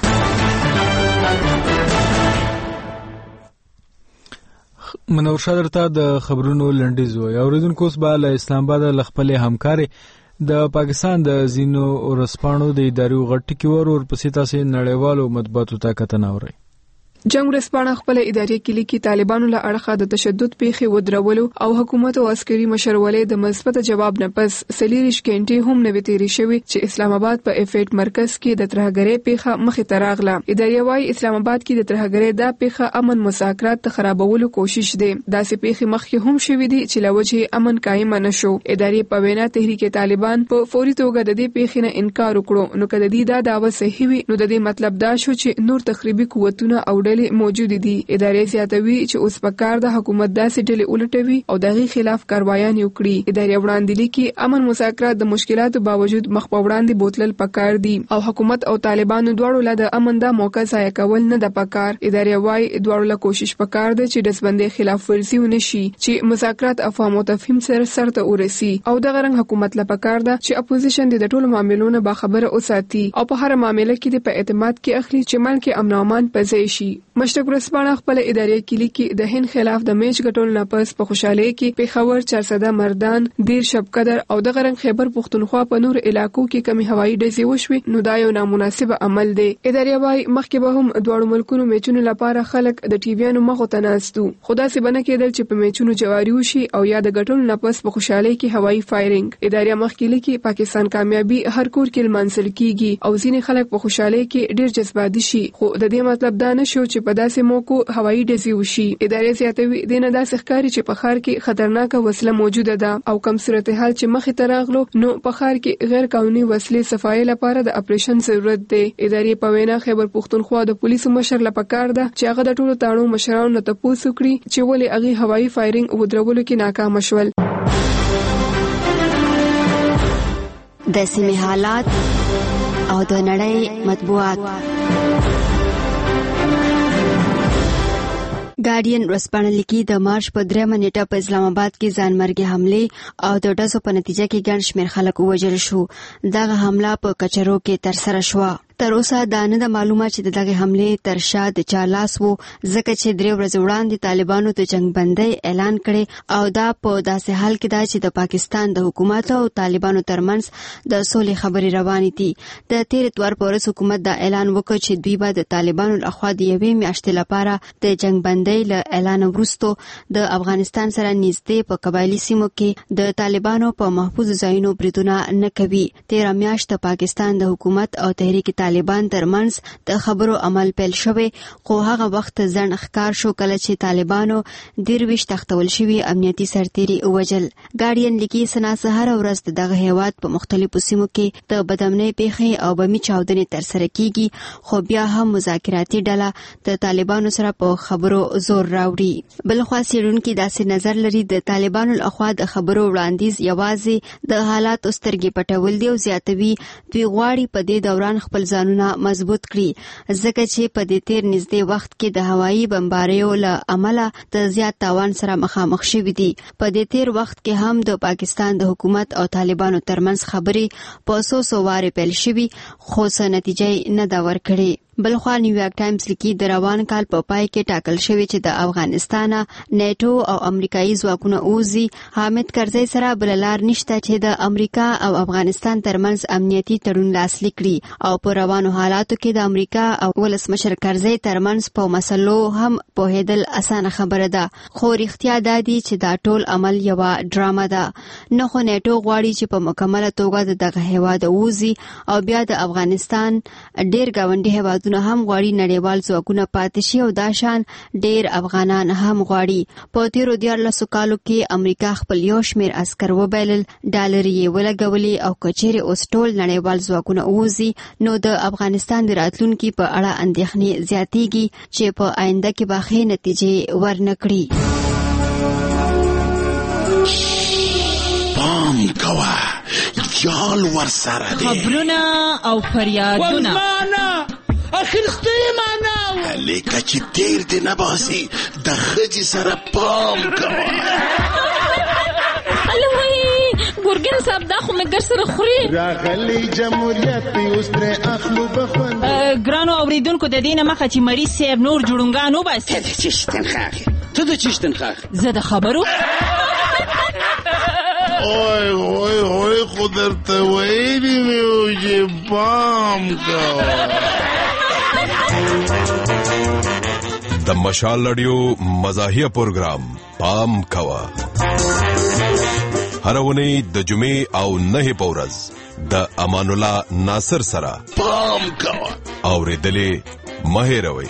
منور شاه درته د خبرونو لنډیز وایي اوریدونکو اوس به له اسلام آباد له خپلې همکارې د پاکستان د ځینو ورځپاڼو د ادارو غټ کې ور ورپسې تاسې نړیوالو مطبوعاتو ته کتنه اورئ جنگ ورځپاڼه خپل ادارې کې لیکي طالبانو له اړخه د تشدد پیښې ودرولو او حکومت او عسکري مشرولې د مثبت جواب نه پس سلیریش کینټي هم نوې تیری شوی چې اسلام آباد په افیټ مرکز کې د ترهګرۍ پیښه مخې ته راغله ادارې وايي اسلام آباد کې د ترهګرۍ د پیښه امن مذاکرات ته خرابولو کوشش دی داسې پیښې مخکې هم شوې دي چې لوجه امن قائم نشو ادارې په وینا تحریک طالبان په فوري توګه د دې پیښې نه انکار وکړو نو کله دې دا داوا صحیح وي نو د دې مطلب دا شو چې نور تخریبي قوتونه او موجود دي ادارې زیاتوي چې اوس په کار د حکومت داسې ډلې ولټوي او دغه خلاف کاروایان وکړي ادارې وړاندې لیکي امن مذاکرات د مشکلاتو باوجود مخ په وړاندې بوتلل پکار دي او حکومت او طالبانو دواړو له د امن د موقع ځای کول نه د پکار ادارې وايي دواړو له کوشش پکار دي چې د سبندې خلاف ورزي ونشي چې مذاکرات افهام او تفهیم سره سرته ورسي او د غرنګ حکومت له پکار ده چې اپوزیشن د ټولو معاملونو با خبره اوساتي او په هر معاملې کې د په اعتماد کې اخلي چې ملک امن او امان پځې شي مشتق ورځپاڼه خپل ادارې کې لیکي د هند خلاف د میچ ګټول نه پس په خوشاله کې پیښور چارسده مردان دیر شب قدر او د غرنګ خیبر پښتونخوا په نور علاقو کې کمی هوایي ډزې وشوي نو دا یو نامناسب عمل دی ادارې وايي مخکې به هم دواړو ملکونو میچونو لپاره خلک د ټي ویانو مخ ته ناستو خدا سي بنه کېدل چې په میچونو جواری وشي او یا د ګټول نه پس په خوشاله کې هوایي فایرینګ ادارې مخکې لیکي پاکستان کامیابی هر کور کې منسل کیږي او ځینې خلک په خوشاله کې ډیر جذباتي شي خو د دې مطلب دا نشو چې په داسې موکو هوایي ډزې وشي ادارې زیاتوي د نه داسې ښکاري چې په ښار کې خطرناکه وسله موجوده ده او کم صورتحال چې مخې ته راغلو نو په ښار کې غیر قانوني وسلې صفایي لپاره د اپریشن ضرورت دی ادارې په وینا خیبر پښتونخوا د پولیسو مشر لپاره کار ده چې هغه د ټولو تاړو مشرانو نه تپوس وکړي چې ولې هغه هوایي فایرینګ ودرولو کې ناکام شول د سیمې حالات او د نړۍ مطبوعات ګارډین ورځپاڼه لیکي د مارچ په درېمه نیټه په اسلام آباد کې ځانمرګي حملې او د ډزو په نتیجه کې ګڼ شمېر خلک ووژل شو. دغه حمله په کچرو کې ترسره شوه. تر اوسه دا نه ده معلومه چې دغه حملې تر شا د چا لاس وو، ځکه چې درې ورځې وړاندې طالبانو د جنگ بندۍ اعلان کړي او دا په داسې حال کې ده چې د پاکستان د حکومت او طالبانو ترمنځ د سولې خبرې روانې دي. د تېر اتوار په ورځ حکومت دا اعلان وکړ چې دوی به د طالبانو لخوا د یوې میاشتې لپاره د جنگ بندۍ له اعلان وروسته د افغانستان سره نږدې په قبایلي سیمو کې د طالبانو په محفوظ ځایونو بریدونه نه کوي. تېره میاشت د پاکستان د حکومت او تحریک طالبان ترمنځ د خبرو عمل پیل شوی، خو هغه وخت ځنډ ښکار شو کله چې طالبانو درویش تختول شوي امنیتي سرتیري ووژل. ګارډین لیکي سنا سهار ورځ دغه هیواد په مختلفو سیمو کې د بدامنۍ پیښې او بمي چاودنې ترسره کیږي، خو بیا هم مذاکراتي ډله د طالبانو سره په خبرو زور راوړي. بلخوا څېړونکي داسې نظر لري د طالبانو لخوا د خبرو وړاندیز یوازې د حالاتو سترګې پټول دي او زیاتوي دوی غواړي په دې دوران خپل ځانونه مضبوط کړي، ځکه چې په دې تیر نږدې وخت کې د هوایي بمباریو له امله د زیات تاوان سره مخامخ شوي دي. په دې تیر وخت کې هم د پاکستان د حکومت او طالبانو ترمنځ خبرې په څو څو وارې پیل شوي، خو څه نتیجه نه ده ورکړې. بلخوا نیویارک ټایمز لیکي د روان کال په پای کې ټاکل شوی چې د افغانستان نیټو او امریکایي ځواکونه اوزي. حامد کرزي سره بل لار نشته چې د امریکا او افغانستان ترمنځ امنیتي تړون لاسلیک کړي او په روانو حالاتو کې د امریکا او ولسمشر کرزي ترمنځ په مسلو هم پوهېدل اسانه خبره ده، خو رښتیا دا دي چې دا ټول عمل یوه ډرامه ده. نه خو نیټو غواړي چې په مکمله توګه دغه هیواد اوزي او بیا د افغانستان ډېر ګاونډي هیواد هم غواړي نړیوال ځواکونه پاتې شي او دا شان ډېر افغانان هم غواړي. په تیرو دیارلسو کالو کې امریکا خپل یو شمېر عسکر وبایلل، ډالر یې ولګولې او که چیرې اوس ټول نړیوال ځواکونه ووځي نو د افغانستان د راتلونکي په اړه اندېښنې زیاتېږي چې په آینده کې به ښې نتیجې ورنه کړي. پام کوه یال ورسره دی خبرونه او فریادونه اخر ستې ماناو لیکه چې تیر دې نه باسي د ښځې سره پام کوه. الوی ګورګین صاحب دا خو مې ګر سره خوري راغلی جمهوریت اوس ترې اخلو بخوند. ګرانو اورېدونکو د دې نه مخه چې مریض صاحب نور جوړونګان وباسي. ته د چشتنخاخ ته د چشتنخاخ زه د خبرو اوی اوی اوی خو درته ویلي مې و چې پام کوه. د مشال رادیو مزاحیه پروګرام پام کوه هر اونۍ د جمعې او نهه په ورځ د امان الله ناصر سره پام کوه اورېدلې مه هېروئ.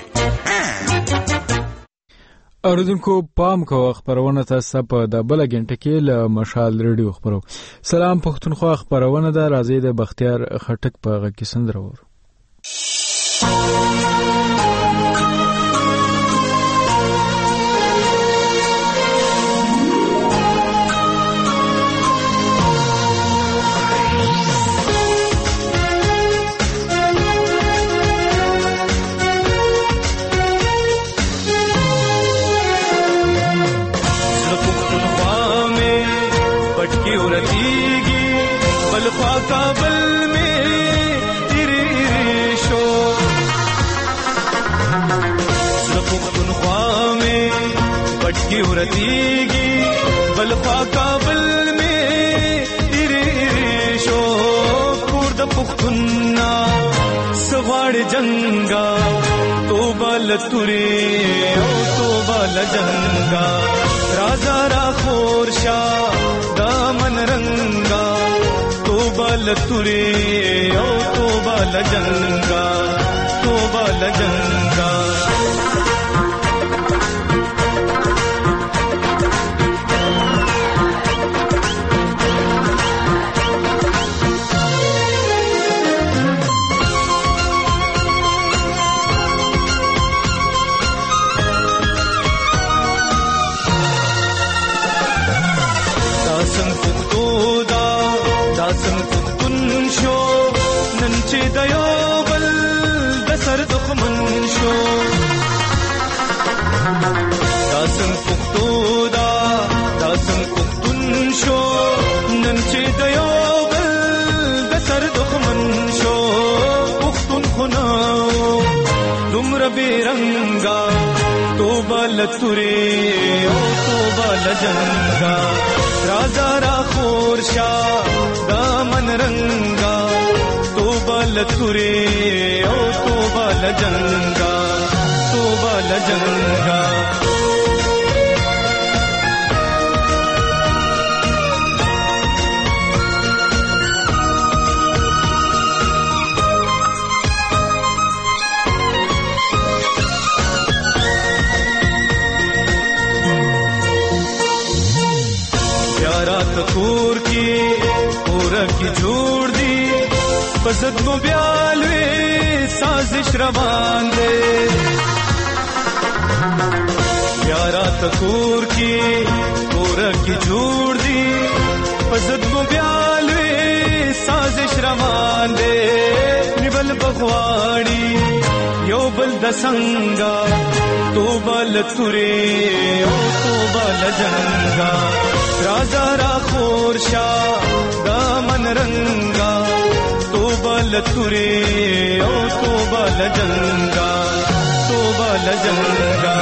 اوریدونکو پام کوه خبرونه تاسو په د بل غنټه کې له مشال رادیو خبرو. سلام پښتونخوا خبرونه ده، راځي د بختیار خټک په غږ کې سندرور. کابل میں تیری شو پختونخوا میں پٹکی ورتیگی بلخوا کابل میں تیری شو کور د پختونا سغواړ جنگا توبه لتوري او توبه لجنگا رازا را خورشا دامن رنگا توبه لتوري او توبه لجنگا توبه لجنگا لتوري او توبه لجنگا رازا را خورشا دامن رنگا توبه لتوري او توبه لجنگا توبه لجنگا کور کی پورا کی جوړ دی پزد مو بیالوی سازش روان دے یارا تکور کی پورا کی جوړ دی پزد مو بیالوی سازش روان دے نیبل بغواړي یو بل د څنګه تو بل توري او تو بل جنگا رازا را خورشا دامن رنگا تو بل توري او تو بل جنگا تو بل جنگا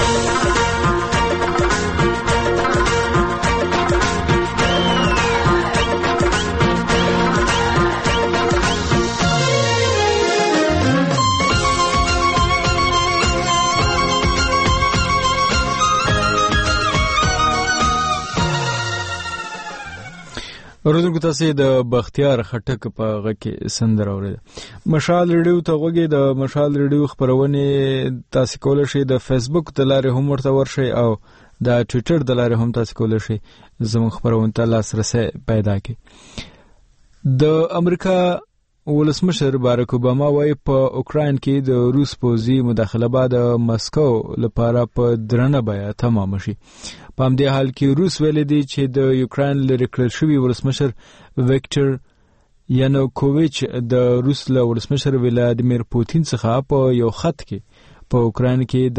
ورته تاسو د بختیار خټک په غکه سندر اورید مشال ریډیو ته وګي د مشال ریډیو خبرونه تاسو کول شي د فیسبوک د لارې هم ورته ورشي او د ټوئیټر د لارې هم تاسو کول شي زموږ خبرونه ته لاسرسي پیدا کړي د امریکا ولسمشر باراک اوباما وايي په اوکرين کې د روس پوځي مداخله بعد مسکو لپاره په درنه بیا تمام شي په همدې حال کې روس ویل دي چې د یوکرين لري کړل شوی ولسمشر ویکټر یانوکوویچ د روس له ولسمشر ولادیمیر پوتین څخه په یو خط کې په اوکرين کې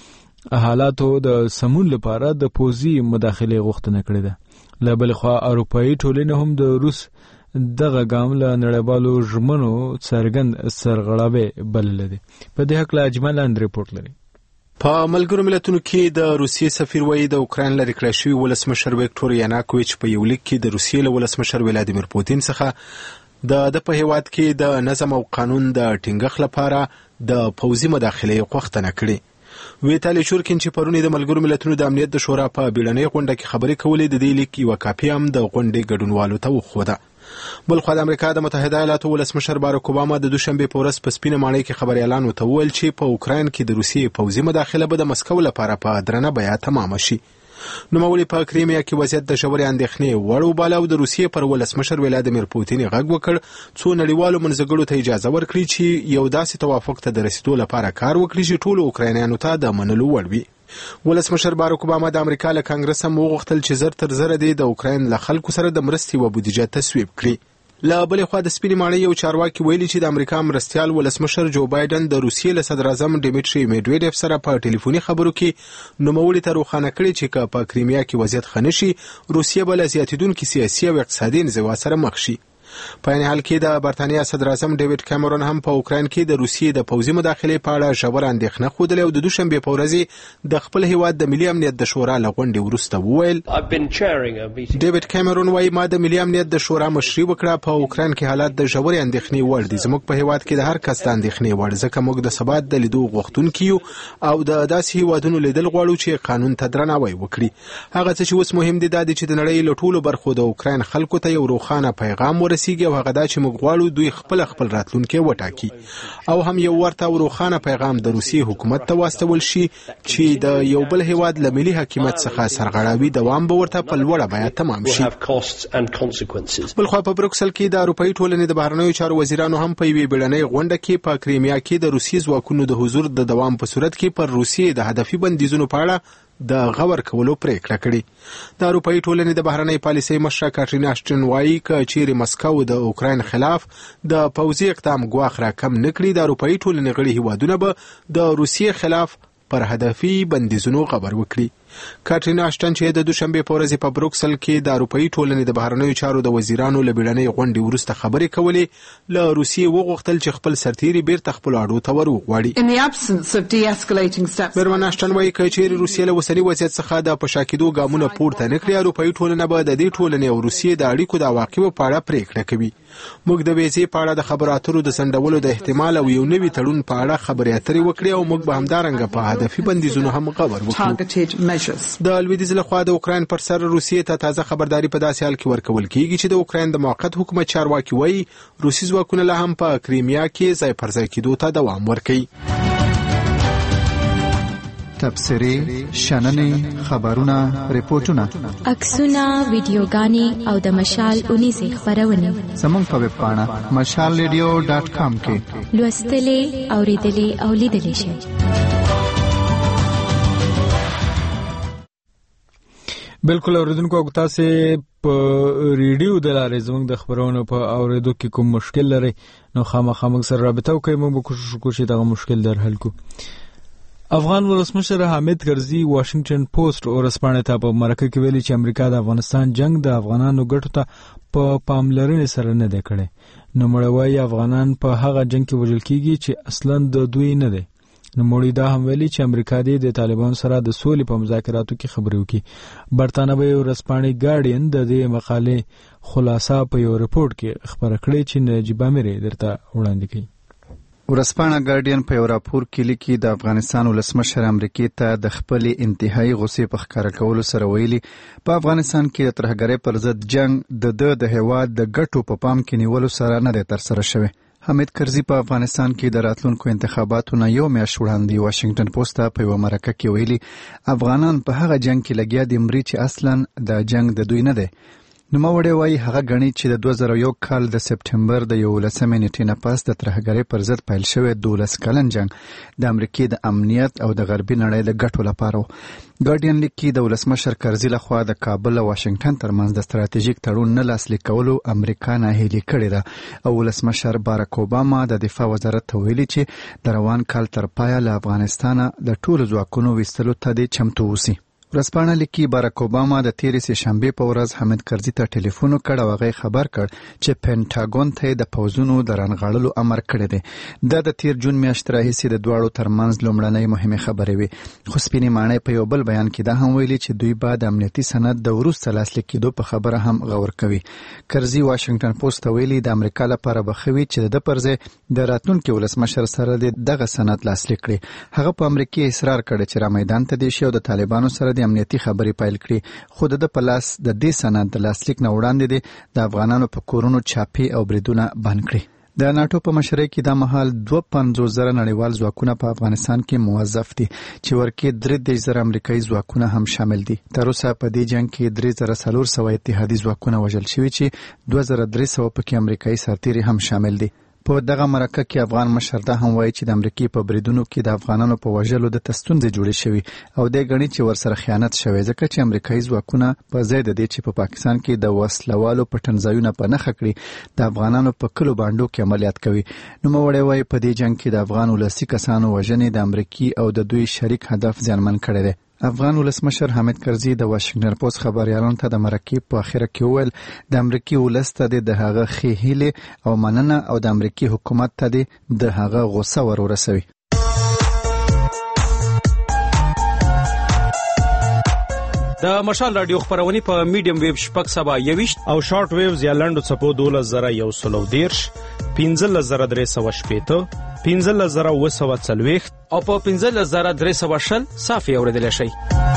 د حالاتو د سمون لپاره د پوځي مداخله غوښتنه کړې ده له بل خوا اروپאי ټولنه هم د روس دغه ګام له نړیوالو ژمنو څرګند سرغړاوي بلل دي په دې حق لا اجمل اند ریپورت لري په ملګرو ملتونو کې د روسیې سفیر وایي د اوکرين لري کړی شوی ولسمشر ویکټور یانوکوویچ په یو لیک کې د روسیې له ولسمشر ولادیمیر پوتین څخه د د په هیواد کې د نظم او قانون د ټینګښت لپاره د پوځي مداخله غوښتنه کړې ویتالي شورکین چې پرونی د ملګرو ملتونو د امنیت د شورا په بیړنۍ غونډه کې خبرې کولې د دې لیک یو کاپی هم د غونډې ګډونوالو ته وښوده بلخو د امریکا د متحده ایالاتو ولسمشر باراک اوباما د دوشنبه په ورځ په سپینه ماڼۍ کې خبري اعلان وکړ چې په اوکرين کې د روسیې پوځي مداخله به د مسکو لپاره په درنه بیا تمام شي نو مولي په کریمیا کې وضعیت د ژورې اندېښنې وړو بالا د روسیې پر ولسمشر ولادیمیر پوتین غږ وکړ څو نړیوالو منځګړو ته اجازه ورکړي چې یو داسې توافق ته د رسیدو لپاره کار وکړي چې ټول اوکراینیانو ته د منلو وړ وي ولسمشر باراک اوباما د امریکا له کانګرس هم وغوښتل چې زر تر زر د اوکراین له خلکو سره د مرستې و بودیجه تصویب کړي لا بل خو د سپینې ماڼۍ یو چارواکي ویلي چې د امریکا مرستيال ولسمشر جو بایدن د روسیې له صدر اعظم ډیمیټری میډویډیف سره په ټلیفوني خبرو کې نوموړي ته روښانه کړي چې په کریمیا کې وضعیت خنشي روسیه بل زیاتیدونکو سیاسي او اقتصادي انزوا سره مخ شي په ان حال کې د برتانیا صدر اعظم ډیوډ کیمرون هم په اوکرين کې د روسیې د پوځي مداخلې په اړه ژور اندېښنه خوده او د دوشنبه په ورځ د خپل هیواد د ملي امنیت د شورا لغونډې ورسته وویل ډیوډ کیمرون وايي ما د ملي امنیت د شورا مشري وکړه په اوکرين کې حالات د ژور اندېښنې وړ دي زموږ په هیواد کې د هر کس د اندېښنې وړ ځکه موږ د ثبات د لیدو غوښتونکو او د داسې هیوادونو لیدل غواړو چې قانون ته درناوی وکړي هغه څه چې اوس مهم دي د چې د نړۍ له ټولو برخو د اوکرين خلکو ته یو روښانه پیغام ورسیږي او هغه دا چې موږ غواړو دوی خپل خپل راتلونکي وټاکي او هم یو ورته روښانه پیغام د روسي حکومت ته واستول شي چې د یو بل هیواد له ملي حکومت څخه سرغړاوي دوام به ورته په لوړه بیا تمام شي بل خو په بروکسل کې د اروپאי ټولنې د بهرنیو چارو وزیرانو هم په یوې بیړنۍ غونډه کې په کریمیا کې د روسي ځواکونو د حضور د دوام په صورت کې پر روسي د هدفي بندیزونو په اړه د غور کولو پریکړه کړې د اروپאי ټولنې د بهرنۍ پالیسۍ مشره کاترینا اشټن وايي چې چیرې مسکو د اوکرين خلاف د پوځي اقدام غواخ را کم نکړي د اروپאי ټولنې غړي هیوادونه به د روسیې خلاف پر هدفي بندیزونو خبر وکړي کاترینا اشټن چې د دوشنبه په ورځ په بروکسل کې د اروپאי ټولنې د بهرنیو چارو د وزیرانو له بیړنۍ غونډې وروسته خبرې کولې، له روسیې وغوښتل چې خپل سرتیري بیرته خپل اډو ته ور وغواړي. میرمن اشټن وایي که چیرې روسیې له اوسني وضعیت څخه د په شا کېدو ګامونه پورته نه کړي، اروپאי ټولنه به د دې ټولنې او روسیې د اړیکو د عواقبو په اړه پریکړه کوي. موږ د ویزې په اړه د خبرو اترو د سندولو د احتمال او یو نوي تړون په اړه خبرې اترې وکړې او موږ به همدارنګه په هدفي بندیزونو هم غور وکړو. د لویدیځ لخوا د اوکراین پر سر روسیې ته تازه خبرداري په داسې حال کې ورکول کیږي چې د اوکراین د موقت حکومت چارواکي وایي روسي ځواکونه لا هم په کریمیا کې ځای پر ځای کېدو ته دوام ورکوي. تبصرې، شننې، خبرونه، ریپورتونه، عکسونه، ویډیوګانې او د مشال اونیزې خبرونه زموږ په ویب پاڼه مشال ریډیو ډاټ کام کې لوستلې، اوریدلې او لیدلې شئ. بالکل اوریدونکو، تاسو په ریډیو د لارې زموږ د خبرونو په اوریدو کې کوم مشکل لري نو خامخا موږ سره رابطه وکړئ، موږ به کوشش وکړو چې دا مشکل در حل کړو. افغان ولسمشر حامد کرزي واشنگټن پوسټ ورسپانې ته په مرکه کې ویلي چې امریکا د افغانستان جنگ د افغانانو ګټو ته په پاملرنې سره نه دی کړی. نو مړوي افغانان په هغه جنگ کې وژل کیږي چې اصلاً د دوی نه دی. نو مړی دا هم ویلي چې امریکا د طالبانو سره د سولې په مذاکراتو کې خبرې وکړي. برتانوي ورسپانې ګارډین د دې مقالې خلاصه په یو رپورت کې خبره کړې چې نجیب امیر درته وړاندې کړي. ورسپانه ګارډین په یو راپور کې لیکي د افغانستان ولسمشر امریکای ته د خپل انتهایی غصې په ښکاره کولو سره ویلي په افغانستان کې د ترهګرۍ پر ضد جنگ د د د هیواد د ګټو په پام کې نیولو سره نه دی ترسره شوی. حامد کرزي په افغانستان کې د راتلونکو انتخاباتو نه یو میاشت وړاندې واشنگټن پوسټ ته په یوه مرکه کې ویلي افغانان په هغه جنگ کې لګیا دي مري چې اصلاً د جنگ د دوی نه دی. نوموړی وایي هغه ګڼي چې د دوه زره یو کال د سپټمبر د یولسمې نیټې نه پس د ترهګرۍ پر ضد پیل شوی دولس کلن جنگ د امریکې د امنیت او د غربي نړۍ د ګټو لپاره و. ګارډین لیکي د ولسمشر کرزي لخوا د کابل او واشنگټن ترمنځ د ستراتیژیک تړون نه لاسلیک کولو امریکا ناهیلي کړې ده او ولسمشر باراک اوباما د دفاع وزارت ته ویلي چې د روان کال تر پایه له افغانستانه د ټولو ځواکونو ویستلو ته دې چمتو اوسي. ورسپانه لیکي باراک اوباما د تیرې سه شنبې په ورځ حامد کرزي ته ټلیفون وکړ او هغه خبر کړ چې پینټاګون ته د پوځونو د رانغاړلو امر کړی دی. دا د تیر جون میاشتې راهیسې د دواړو ترمنځ لومړنۍ مهمې خبرې وي. خو سپینې ماڼۍ په یو بل بیان کې دا هم ویلي چې دوی به د امنیتي سند د وروسته لاسلیک کېدو په خبره هم غور کوي. کرزي واشنگټن پوسټ ته ویلي د امریکا لپاره به ښه وي چې د پر ځای د راتلونکي ولسمشر سره دغه سند لاسلیک کړي. هغه په امریکا اصرار کړی چې را میدان ته دې شي او د طالبانو سره د امنیتي خبرې پیل کړي، خو د په لاس د دې سند د لاسلیک نه وړاندې دی د افغانانو په کورونو چاپی او بریدونه بند کړي. د ناتو په مشرۍ کې دا مهال دوه پنځوس زره نړیوال ځواکونه په افغانستان کې موظف دي چې ورکې درې دېرش زره امریکایي ځواکونه هم شامل دي. تر اوسه په دې جنگ کې درې زره څلور سوه اتحادي ځواکونه وژل شوي چې دوه زره درې سوه پکې امریکایي سرتیري هم شامل دي. په دغه مرکه کې افغان مشر دا هم وایي چې د امریکای په بریدونو کې د افغانانو په وژلو د تستونځې جوړې شوي او د غني چې ورسره خیانت شوی ځکه چې امریکایي ځواکونه په ځای د دې چې په پاکستان کې د وسلوالو پټنځایونه په نخښه کړي د افغانانو په کلو باندې کې عملیات کوي. نو موري وایي په دې جنگ کې د افغان ولسی کسانو وژنې د امریکای او د دوی شریک هدف ځانمن کړی دی. افغان ولسمشر حامد کرزي د واشنگټن پوسټ خبريالانو ته د مرکې په اخره کې وویل د امریکای ولسته د هغه خې هیله او مننه او د امریکای حکومت ته د هغه غوسه ور ورسوي. د مشال رادیو خبرونه په میډیم ویو شپږ سبا یويشت او شارټ ویوز یا لنډو چپو دوله زره یو سلو دیرش پنځه زره درې سوه شپېته پنځه زره اوه سوه څلوېښت او په پنځه زره درې سوه شل صافي اورېدلی شئ.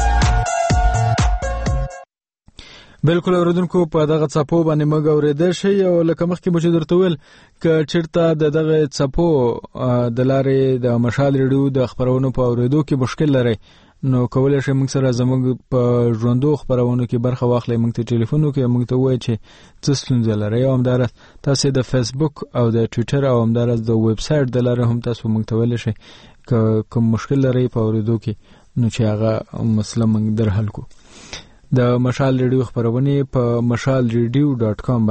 بالکل اوریدونکو په دغه څپو باندې موږ اورېدل شي او لکه مخکې مو چې درته ویل که چېرته د دغه څپو د لارې د مشال ریډیو د خبرونو په اورېدو کې مشکل لرئ نو کولای شئ موږ سره زموږ په ژوندو خبرونو کې برخه واخلئ، موږ ته ټلیفون وکړئ، موږ ته ووایئ چې څه ستونزه لرئ او همداراز تاسې د فیسبوک او د ټویټر او همداراز د ویب سایټ د لارې هم تاسو موږ ته ویلی شئ که کوم مشکل لرئ په اورېدو کې نو چې هغه مسله موږ در حل کړو. د مشال ریډیو خبرونې په مشال ریډیو ډاټ کام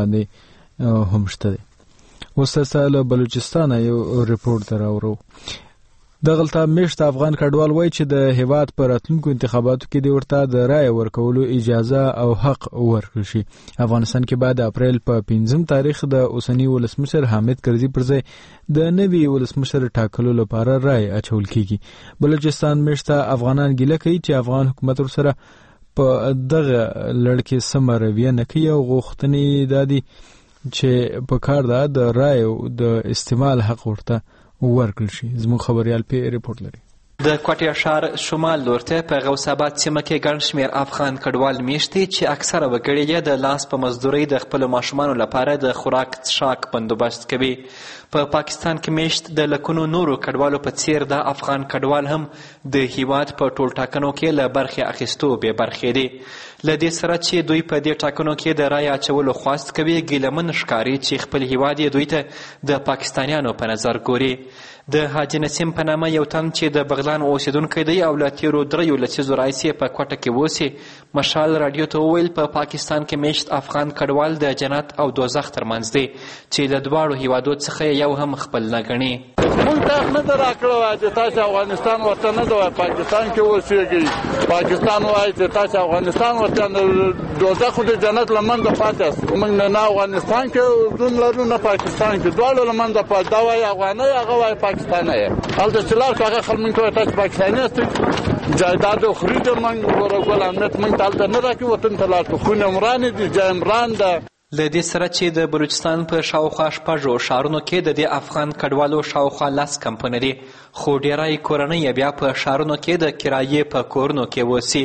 باندې هم شته دی. اوس تاسو له بلوچستان یو ریپورت راوړو. دغلطه میشت افغان کډوال وایي چې د هیواد پر راتلونکو انتخاباتو کې د ورته د رای ورکولو اجازه او حق ورکړل شي. افغانستان کې بعد اپریل په پنځم تاریخ د اوسنی ولسمشر حامد کرزي پر ځای د نوي ولسمشر ټاکلو لپاره رای اچول کیږي. بلوچستان میشت افغانان ګیله کوي چې افغان حکومت ورسره په دغه لړ کې سمه رویه نه کوي او غوښتنې دا دي چې په کار ده د رایو د استعمال حق ورته ورکړل شي. زموږ خبریال په ریپورت لري. د کوټې ښار شمال لورته په غوث آباد سیمه کې ګڼ شمېر افغان کډوال میشت دي چې اکثره وګړي یې د لاس په مزدورۍ د خپلو ماشومانو لپاره د خوراک څښاک بندوبست کوي. په پاکستان کې میشت د لکونو نورو کډوالو په څیر د افغان کډوال هم د هیواد په ټول ټاکنو کې له برخې اخیستو بې برخې دي. له دې سره چې دوی په دې ټاکنو کې د رای اچولو خواست کوي، ګیلمن ښکاري چې خپل هیواد یې دوی ته د پاکستانیانو په نظر ګوري. د حاجي نسیم په نامه یو تن چې د بغلان اوسیدونکی دی او له تیرو دریو لسیزو راهیسې په کوټه کې اوسي، مشال راډیو ته وویل په پاکستان کې میشت افغان کډوال د جنت او دوزخ ترمنځ دی چې له دواړو هیوادو څخه یو هم خپل نه ګڼي. مونږ ته نه ده راکړی چې تاسو افغانستان ورته نه ده، پاکستان کې اوسېږئ. پاکستان وایي چې تاسو افغانستان ورته دوزخ خو د جنت له منځه پاتې است. مونږ نه افغانستان کې ژوند لرو نه پاکستان کې، دواړو له منځه پاتې. دا وایي افغانۍ، هغه وایي پاکستانۍ. هلته چې لاړ شو هغه خلک مونږ ته وایي تاسو پاکستاني یاستئ، جایداد خوري د مونږ ورګل امنیت مونږ ته هلته نه راکوي، وطن ته لاړ شو. خونه عمرانې دي، جای عمران ده. له دې سره چې د بلوچستان په شاوخوا شپږو ښارونو کې د دې افغان کډوالو شاوخوا لس کمپونه دي، خو ډیری کورنۍ بیا په ښارونو کې د کرایې په کورونو کې اوسي.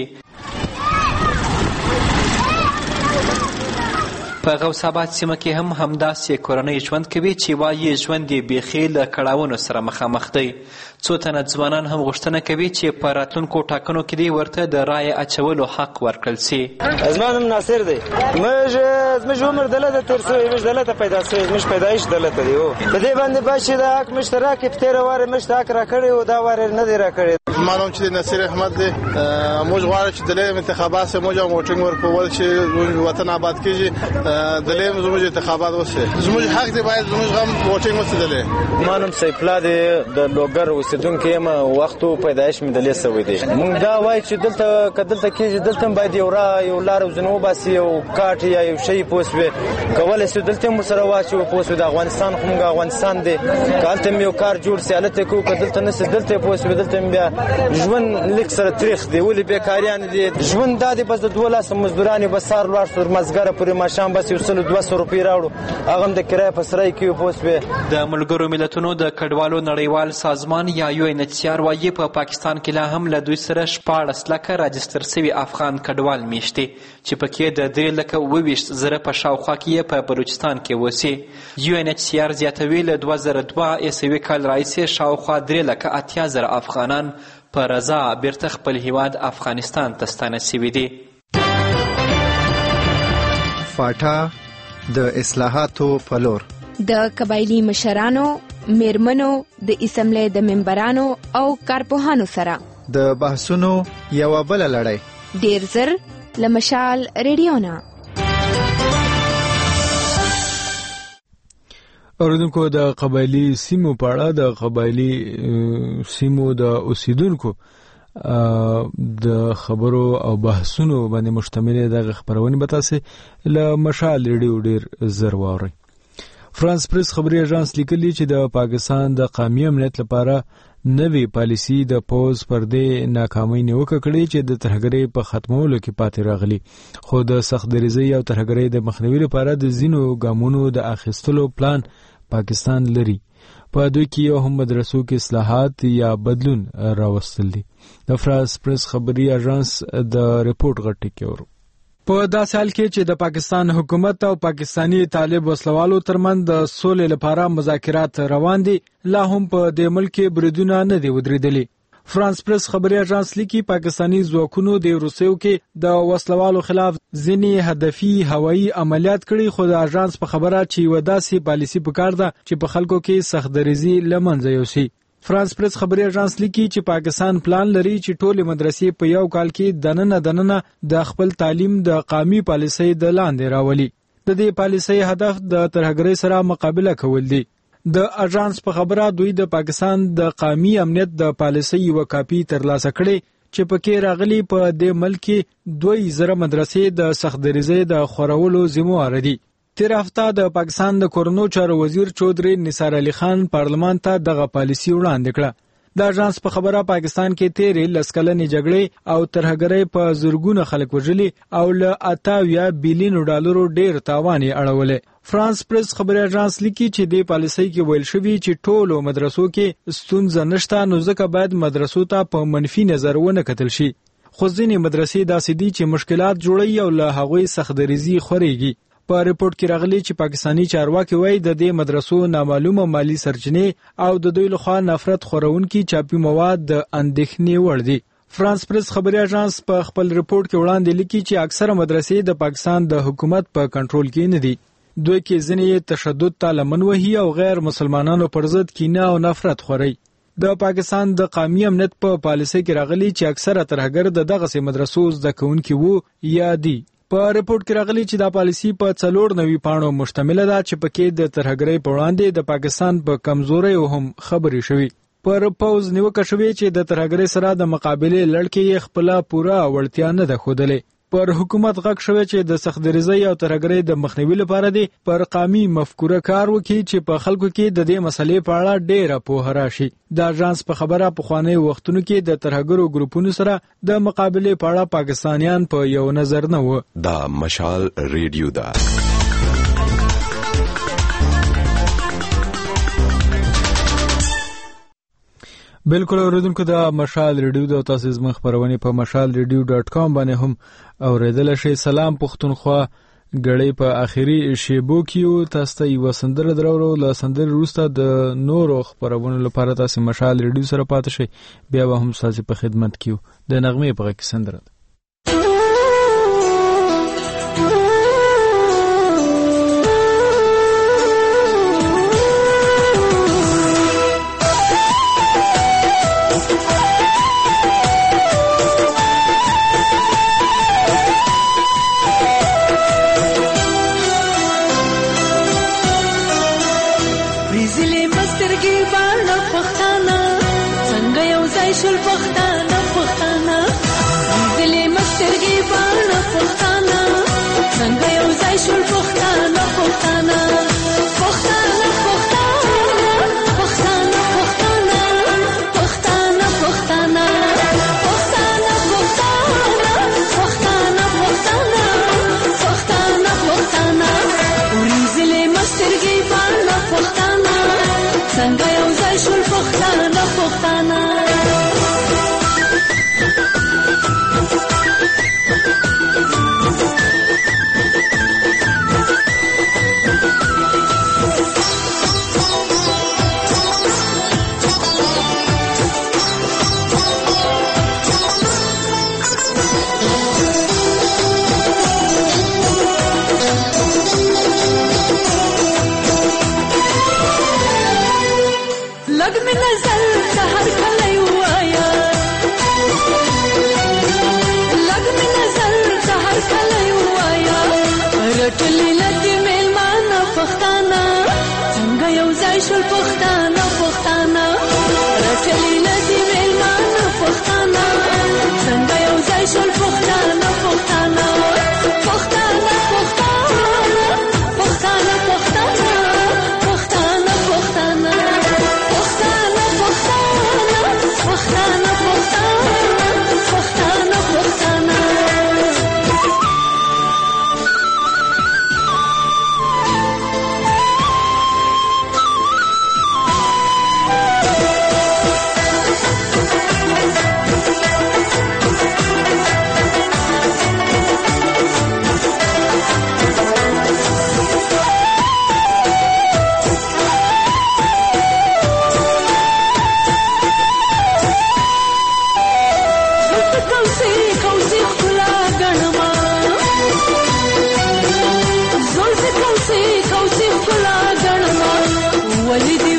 په غوث آباد سیمه کې هم همداسې کورنۍ ژوند کوي چې وایي ژوند یې بیخي له کړاوونو سره مخامخ دی. څو تنه ځوانان هم غوښتنه کوي چې په راتلونکو ټاکنو کې دې ورته د رایې اچولو حق ورکړل سي. زما نوم ناصر دی. موږ زموږ عمر دلته تېر سوی، موږ دلته پیدا سوی، زموږ پیدایش دلته دی. په دې باندې باید چې د حق مشترک په تېره وارې موږ ته حق راکړی و، دا وارې نه دی راکړی. زما نوم چې نصیر احمد دی. موږ غواړو چې دلته انتخابات سه موږ ووټینګ ورکول چې وطن آباد کیږي، دلته زموږ انتخابات وشي، زموږ حق دی، باید زموږ هم ووټینګ وشي. دلته ما نوم سیف الله دی، د لوګر اوسیدونکی یم. وختو پیدایش مې دلته سوی دی. موږ دا وایو چې دلته کدلته کېږي دلته باید یو را یو لار وزنو باسي، یو کاټ یا یو شی پوسوي کولای شي دلته مو سره واچو پوسو. د افغانستان خو موږ افغانستان دی، کالته یو کار جوړ سي الته کو کدلته نس دلته پوسو. دلته بیا ژوند لیک سره تاریخ دی، ولې بیکاریان دي. ژوند دا دی بس د دوه لاس مزدورانې بسار لوړ سر مزګره پورې ماشام بس یو سل دوه سو روپۍ راوړو، هغه د کرای په سرای کې پوسوي. د ملګرو ملتونو د کډوالو نړیوال سازمان یا یو ان ایچ سی آر وايي په پاکستان کې لا هم له دوی سره شپاړس لکه راجستر سوي افغان کډوال میشتي چې پکې د درې لکه اووه ویشت زره په شاوخوا کې په بلوچستان کې اوسي. یو ان ایچ سی آر زیاتوي له دوه زره دوه عیسوي کال راهیسې شاوخوا درې لکه اتیا زره افغانان په رضا بیرته خپل هیواد افغانستان ته ستانه سوي دي. فاټا د اصلاحاتو په لور د قبایلی مشرانو، میرمنو، د اسمبلی د ممبرانو او کارپوهانو سره د بحثونو یوه بله لړۍ ډیر زر له مشال ریډیو نه. اوریدونکو د قبایلی سیمو په اړه د قبایلی سیمو د اوسیدونکو د خبرو او بحثونو باندې مشتمل د خبرونه به تاسو له مشال ریډیو ډیر زر واورئ. فرانس پریس خبري اژانس لیکلی چې د پاکستان د قومي امنیت لپاره نوې پالیسی د پوز پر دې ناکامۍ نیوکه کړې چې د ترهګرۍ په ختمولو کې پاتې راغلي، خو د سخت دریځۍ او ترهګرۍ د مخنیوي لپاره د ځینو ګامونو د اخیستلو پلان پاکستان لري. په دوی کې یو هم مدرسو کې اصلاحات یا بدلون راوستل دي. د فرانس پریس خبري اژانس د ریپورت غټي کې ورو په داسې حال کې چې د پاکستان حکومت او پاکستانی طالب وسلوالو ترمنځ د سولې لپاره مذاکرات روان دي، لا هم په دې ملک کې بریدونه نه دي ودرېدلي. فرانس پریس خبري اژانس لیکي پاکستانی ځواکونو د روسیو کې د وسلوالو خلاف ځینې هدفي هوایي عملیات کړي، خو د اژانس په خبره چې یوه داسې پالیسي پکار ده چې په خلکو کې سخت دریځي له منځه یوسي. فرانس پریس خبري اژانس لیکي چې پاکستان پلان لري چې ټول مدرسې په یو کال کې دننه دننه د خپل تعلیم د قومي پالیسۍ د لاندې راولي. د دې پالیسۍ هدف د ترهګرۍ سره مقابله کول دي. د اژانس په خبره دوی د پاکستان د قومي امنیت د پالیسۍ یو کاپی ترلاسه کړي چې پکې راغلي په دې ملک کې دوی زره مدرسې د سختدریزۍ د خورولو ذمہوار دي. تیر هفته د پاکستان د کورونو چارو وزیر چودري نثار علي خان پارلمان ته دغه پالیسي وړاندې کړه. د اژانس په خبره پاکستان کې تیرې لس کلنې جګړې او ترهګرۍ په زرګونه خلک وژلي او له اتاویا بلین ډالرو ډیر تاوان یې اړولې. فرانس پریس خبري اژانس لیکي چې د پالیسۍ کې ویل شوی چې ټولو مدرسو کې ستونزه نشته، نو ځکه باید مدرسو ته په منفي نظر ونه کتل شي. خو ځینې مدرسې داسې دي چې مشکلات جوړوي او له هغوی سختدریزي خورېږي. په ریپورت کې راغلي چې پاکستانی چارواکي وایي د دې مدرسو نامعلومه مالی سرچینې او د دوی لخوا نفرت خورونکي چاپي مواد د اندېښنې وړ دي. فرانس پریس خبري اژانس په خپل ریپورت کې وړاندې لیکي چې اکثره مدرسې د پاکستان د حکومت په کنټرول کې نه دي. دوی کې ځینې تشدد ته لمن وهي او غیر مسلمانانو پر ضد کینه او نفرت خوري. د پاکستان د قومي امنیت په پالیسۍ کې راغلي چې اکثره ترهګر د دغه مدرسو زده کوونکي وو یا دي. په ریپورت کې راغلي چې دا پالیسي په څلور نوي پاڼو مشتمله ده چې پکې د ترهګرۍ په وړاندې د پاکستان په کمزورۍ هم خبرې شوي. پر پوز نیوکه شوې چې د ترهګرۍ سره د مقابلې لړ کې یې خپله پوره وړتیا نه ده ښودلې. پر حکومت غږ شوی چې د سختدریزۍ او ترهګرۍ د مخنیوي لپاره دی پر قومي مفکوره کار وکړي چې په خلکو کې د دې مسلې په اړه ډیره پوهه راشي. د اژانس په خبره پخواني وختونو کې د ترهګرو ګروپونو سره د مقابلې په اړه پاکستانیان په یو نظر نه و. دا مشال ریډیو ده. بالکل اوریدونکو د مشال ریډیو د تاسو زما خبرونه په مشال ریډیو ډاټ کام باندې هم اوریدل شي. سلام پښتونخوا غړې په اخیری شیبو کې تاسو ته یو سندره درورو ل سندره روسته د نورو خبرونو لپاره تاسو مشال ریډیو سره پاتې شئ. بیا به هم تاسو په خدمت کیو د نغمه په کې سندره.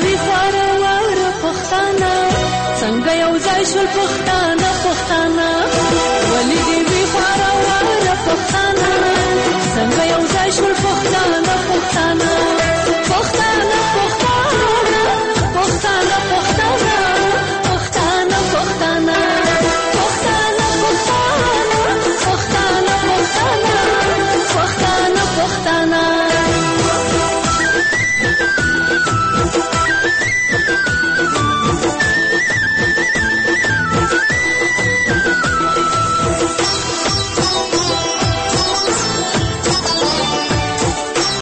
څنګه یو ځای شول پښتانه پښتانه